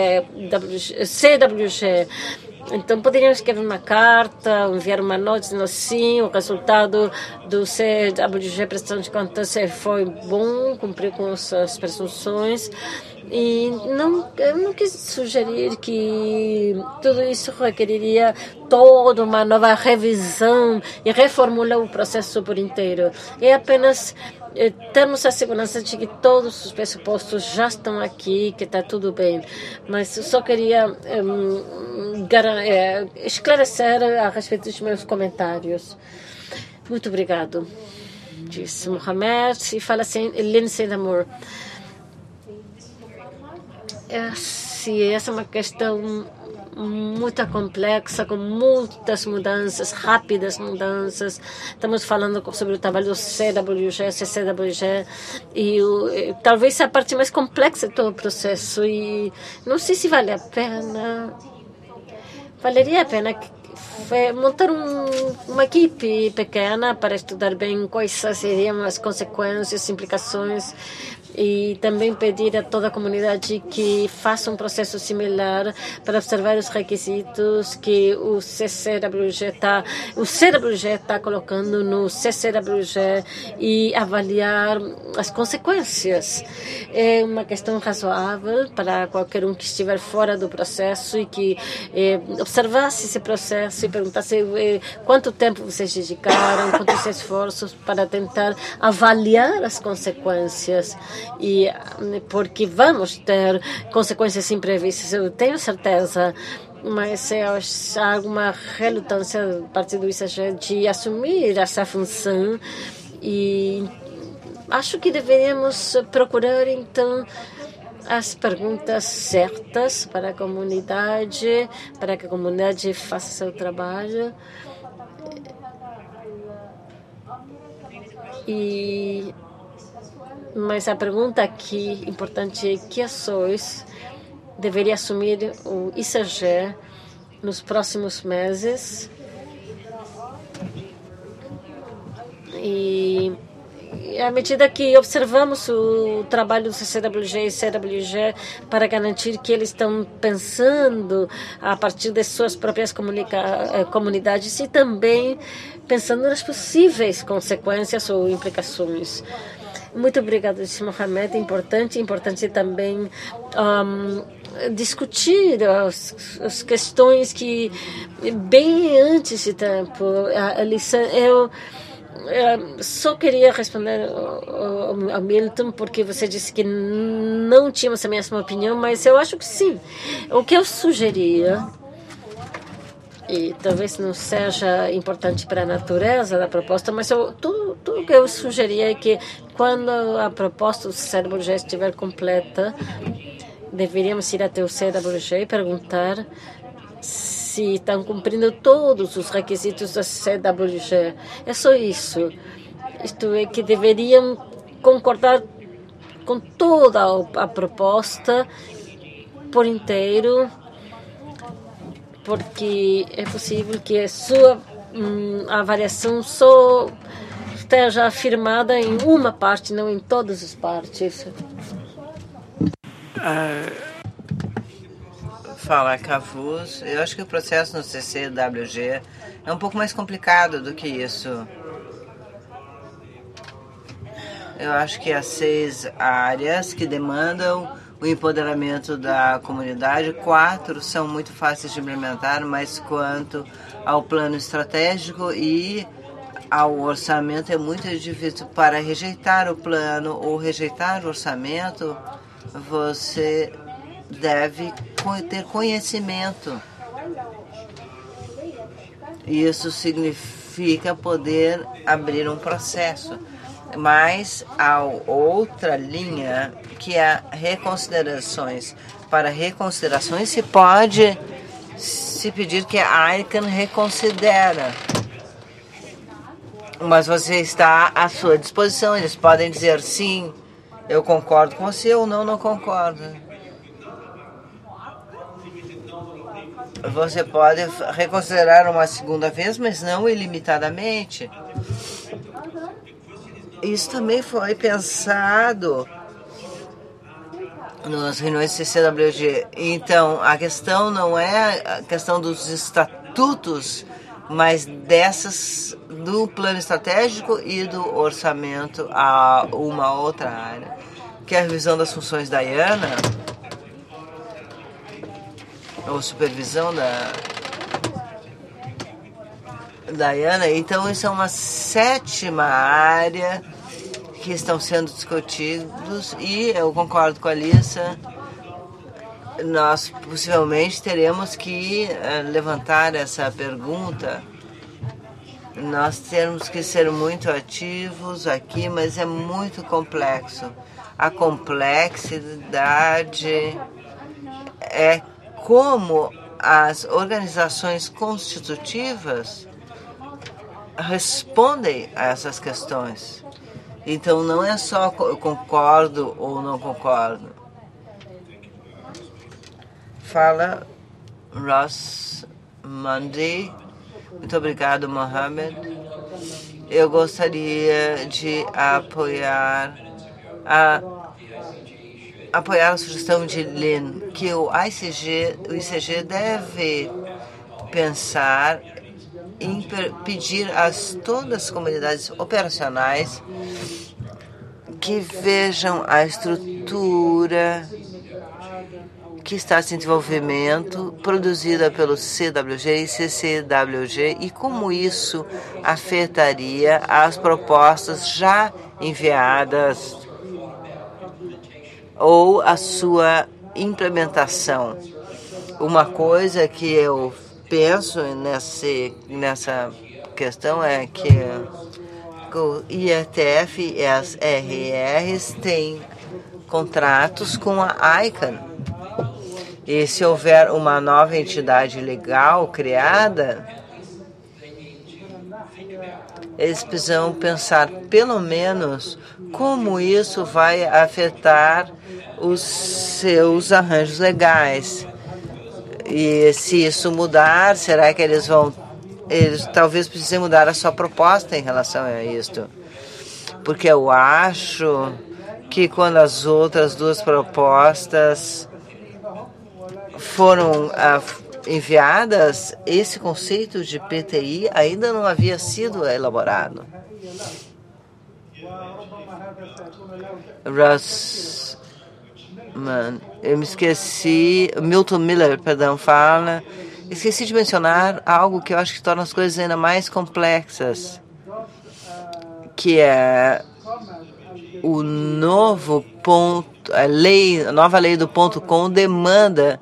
W G. Então, poderíamos escrever uma carta, enviar uma nota dizendo sim, o resultado do C W G prestação de contas foi bom, cumpriu com as presunções. E não, eu não quis sugerir que tudo isso requeriria toda uma nova revisão e reformular o processo por inteiro. É apenas eh, termos a segurança de que todos os pressupostos já estão aqui, que está tudo bem. Mas eu só queria um, eh, esclarecer a respeito dos meus comentários. Muito obrigado, disse Mohamed. E fala assim, Lindsay Damour. se essa é uma questão muito complexa, com muitas mudanças, rápidas mudanças. Estamos falando sobre o trabalho do C W G, C C W G, e, o, e talvez seja a parte mais complexa de todo o processo. E não sei se vale a pena. Valeria a pena montar um, uma equipe pequena para estudar bem quais seriam as consequências, implicações, e também pedir a toda a comunidade que faça um processo similar para observar os requisitos que o C C W G está o C W G está colocando no C C W G e avaliar as consequências. É uma questão razoável para qualquer um que estiver fora do processo e que eh, observasse esse processo e perguntasse eh, quanto tempo vocês dedicaram, quantos esforços para tentar avaliar as consequências. E porque vamos ter consequências imprevistas, eu tenho certeza, mas há alguma relutância do Partido do I C G de assumir essa função, e acho que deveríamos procurar então as perguntas certas para a comunidade, para que a comunidade faça seu trabalho. E Mas a pergunta aqui importante é que ações deveria assumir o I C G nos próximos meses, e à medida que observamos o trabalho do C C W G e C W G para garantir que eles estão pensando a partir de suas próprias comunidades e também pensando nas possíveis consequências ou implicações. Muito obrigada, Mohamed. Importante, importante também um, discutir as, as questões que bem antes de tempo. Alissa, eu, eu só queria responder ao, ao Milton, porque você disse que não tínhamos a mesma opinião, mas eu acho que sim. O que eu sugeria, e talvez não seja importante para a natureza da proposta, mas eu, tudo, tudo que eu sugeria é que quando a proposta do C W G estiver completa, deveríamos ir até o C W G e perguntar se estão cumprindo todos os requisitos do C W G. É só isso. Isto é, que deveriam concordar com toda a proposta por inteiro, porque é possível que a sua hum, avaliação só esteja afirmada em uma parte, não em todas as partes. Uh, Fala, Cavus. Eu acho que o processo no C C W G é um pouco mais complicado do que isso. Eu acho que as seis áreas que demandam o empoderamento da comunidade, quatro são muito fáceis de implementar, mas quanto ao plano estratégico e ao orçamento é muito difícil. Para rejeitar o plano ou rejeitar o orçamento, você deve ter conhecimento. Isso significa poder abrir um processo. Mas há outra linha, que é reconsiderações. Para reconsiderações se pode se pedir que a I C A N reconsidera. Mas você está à sua disposição. Eles podem dizer sim, eu concordo com você, ou não, não concordo. Você pode reconsiderar uma segunda vez, mas não ilimitadamente. Isso também foi pensado nas reuniões do C C W G. Então, a questão não é a questão dos estatutos, mas dessas do plano estratégico e do orçamento a uma outra área, que é a revisão das funções da I A N A, ou supervisão da da I A N A. Então, isso é uma sétima área que estão sendo discutidos, e eu concordo com a Alissa, nós possivelmente teremos que uh, levantar essa pergunta. Nós temos que ser muito ativos aqui, mas é muito complexo. A complexidade é como as organizações constitutivas respondem a essas questões. Então não é só eu concordo ou não concordo. Fala Ross Mundy. Muito obrigado, Mohamed. Eu gostaria de apoiar a apoiar a sugestão de Lynn, que o I C G, o I C G deve pensar em pedir a todas as comunidades operacionais que vejam a estrutura que está em desenvolvimento, produzida pelo C W G e C C W G, e como isso afetaria as propostas já enviadas ou a sua implementação. Uma coisa que eu penso nesse, nessa questão é que o I E T F e as R Rs têm contratos com a ICANN. E se houver uma nova entidade legal criada, eles precisam pensar pelo menos como isso vai afetar os seus arranjos legais. E se isso mudar, será que eles vão... Eles talvez precisem mudar a sua proposta em relação a isto. Porque eu acho que quando as outras duas propostas foram ah, enviadas, esse conceito de P T I ainda não havia sido elaborado. Russ, man, eu me esqueci, Milton Miller, perdão, fala, esqueci de mencionar algo que eu acho que torna as coisas ainda mais complexas, que é o novo ponto, a lei, a nova lei do ponto com demanda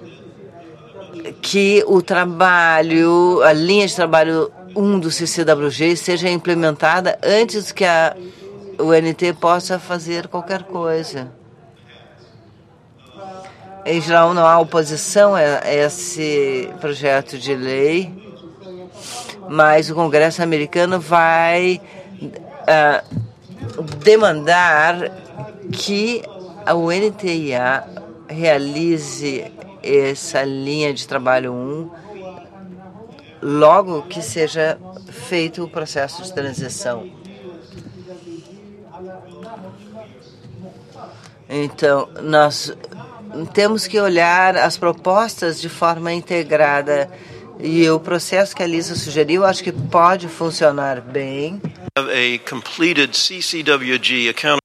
que o trabalho, a linha de trabalho um do C C W G seja implementada antes que a o N T possa fazer qualquer coisa. Em geral, não há oposição a esse projeto de lei, mas o Congresso americano vai uh, demandar que a U N T I A realize essa linha de trabalho um logo que seja feito o processo de transição. Então, nós temos que olhar as propostas de forma integrada, e o processo que a Lisa sugeriu acho que pode funcionar bem. A completed C C W G account.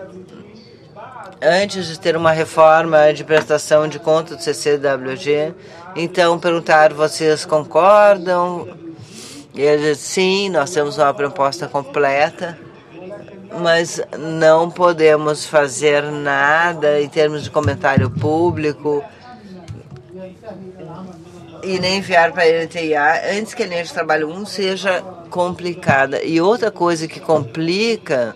Antes de ter uma reforma de prestação de conta do C C W G, então perguntar, vocês concordam? E eles, sim, nós temos uma proposta completa, mas não podemos fazer nada em termos de comentário público e nem enviar para a N T I A antes que a linha de trabalho um seja complicada. E outra coisa que complica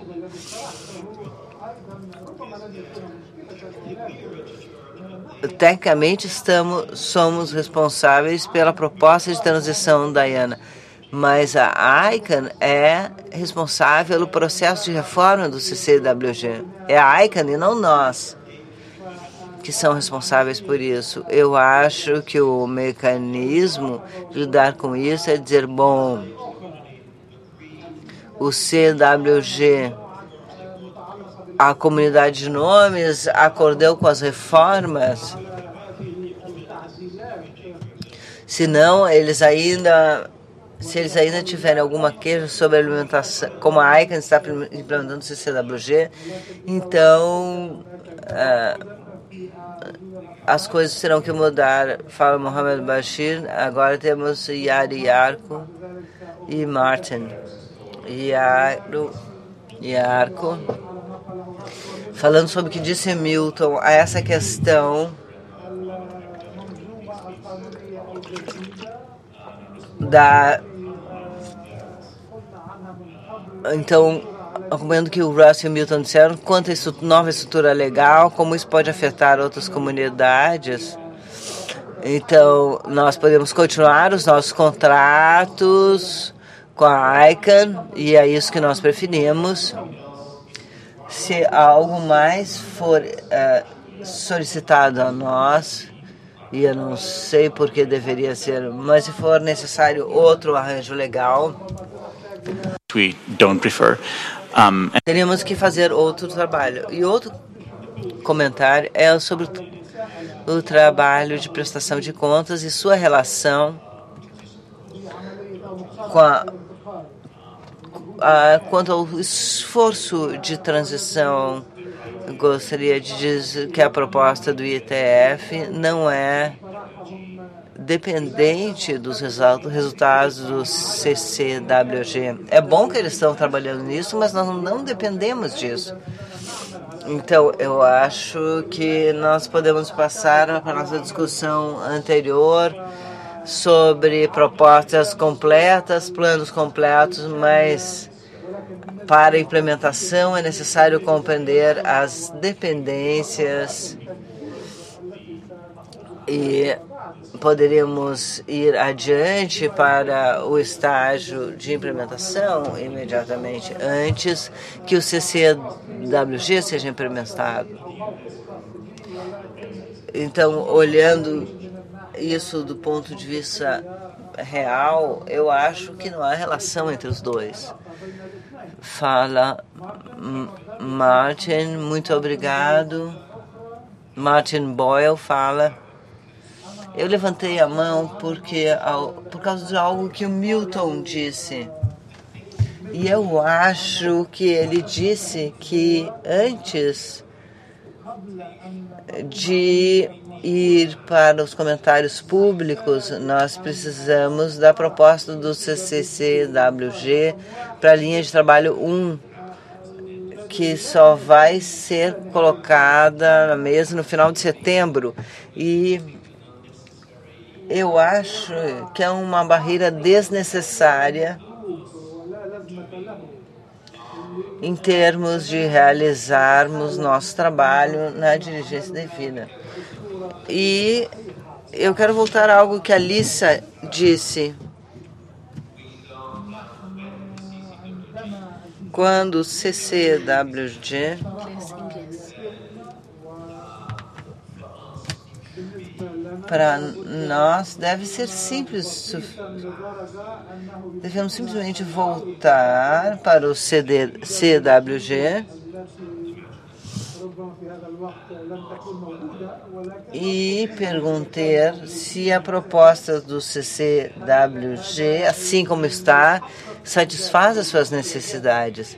tecnicamente estamos, somos responsáveis pela proposta de transição da IANA, mas a ICANN é responsável pelo processo de reforma do C C W G. É a ICANN e não nós que são responsáveis por isso. Eu acho que o mecanismo de lidar com isso é dizer, bom, o C W G, a comunidade de nomes, acordou com as reformas, senão eles ainda... Se eles ainda tiverem alguma queixa sobre a implementação, como a ICANN está implementando o C C W G, então uh, as coisas terão que mudar. Fala Mohamed Bashir. Agora temos Yari Yarko e Martin. Yaro, Yarko. Falando sobre o que disse Milton, a essa questão da... Então, acompanhando o que o Russ e o Milton disseram, quanto a nova estrutura legal, como isso pode afetar outras comunidades, Então, nós podemos continuar os nossos contratos com a I C A N, e é isso que nós preferimos. Se algo mais for uh, solicitado a nós, e eu não sei por que deveria ser, mas se for necessário outro arranjo legal, we don't prefer. Um, teríamos que fazer outro trabalho. E outro comentário é sobre o trabalho de prestação de contas e sua relação com a, a quanto ao esforço de transição. Gostaria de dizer que a proposta do I T F não é dependente dos resultados do C C W G. É bom que eles estão trabalhando nisso, mas nós não dependemos disso. Então, eu acho que nós podemos passar para a nossa discussão anterior sobre propostas completas, planos completos, mas para a implementação é necessário compreender as dependências e poderíamos ir adiante para o estágio de implementação imediatamente antes que o C C W G seja implementado. Então, olhando isso do ponto de vista real, eu acho que não há relação entre os dois. Fala Martin, muito obrigado. Martin Boyle fala. Eu levantei a mão porque por causa de algo que o Milton disse. E eu acho que ele disse que antes de ir para os comentários públicos, nós precisamos da proposta do C C C W G para a linha de trabalho um, que só vai ser colocada na mesa no final de setembro. E eu acho que é uma barreira desnecessária em termos de realizarmos nosso trabalho na diligência devida. E eu quero voltar a algo que a Lisa disse. Quando o C C W G para nós deve ser simples. Devemos simplesmente voltar para o C W G e perguntar se a proposta do C C W G, assim como está, satisfaz as suas necessidades.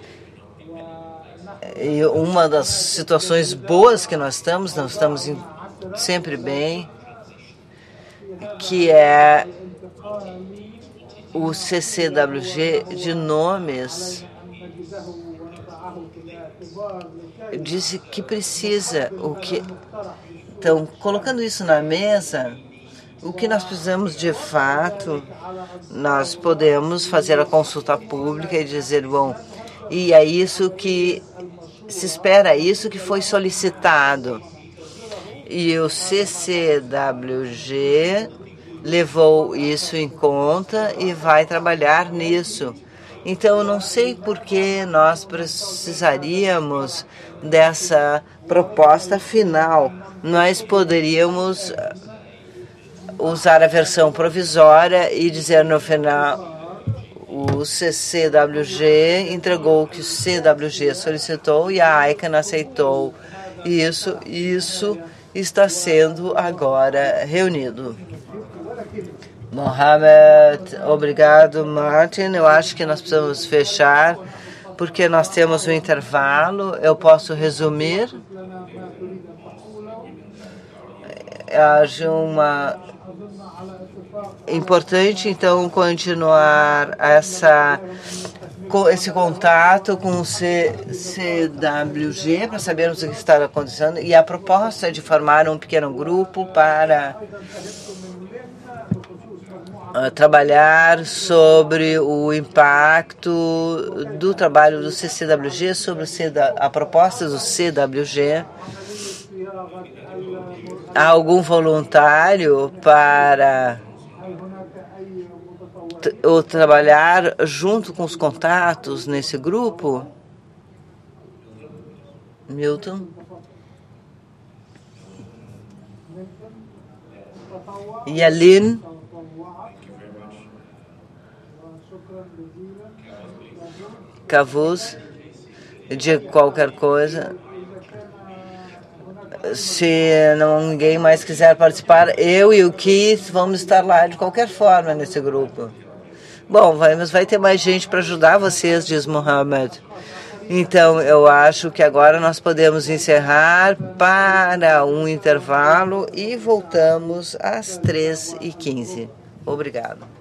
E uma das situações boas que nós estamos, nós estamos sempre bem, que é o C C W G de nomes, disse que precisa, o que, então, colocando isso na mesa, o que nós precisamos de fato, nós podemos fazer a consulta pública e dizer, bom, e é isso que se espera, isso que foi solicitado. E o C C W G levou isso em conta e vai trabalhar nisso. Então, eu não sei por que nós precisaríamos dessa proposta final. Nós poderíamos usar a versão provisória e dizer no final o C C W G entregou o que o C W G solicitou e a I C A N aceitou isso. Isso está sendo agora reunido. Mohamed, obrigado, Martin. Eu acho que nós precisamos fechar, porque nós temos um intervalo. Eu posso resumir. Acho uma importante, então, continuar essa, esse contato com o C W G para sabermos o que está acontecendo. E a proposta de formar um pequeno grupo para trabalhar sobre o impacto do trabalho do C C W G sobre a proposta do C W G Há algum voluntário para ou trabalhar junto com os contatos nesse grupo? Milton? E a Lynn? Cavus? De qualquer coisa? Se não, ninguém mais quiser participar, eu e o Keith vamos estar lá de qualquer forma nesse grupo. Bom, vai, mas vai ter mais gente para ajudar vocês, diz Mohammed. Então, eu acho que agora nós podemos encerrar para um intervalo e voltamos às três e quinze. Obrigado.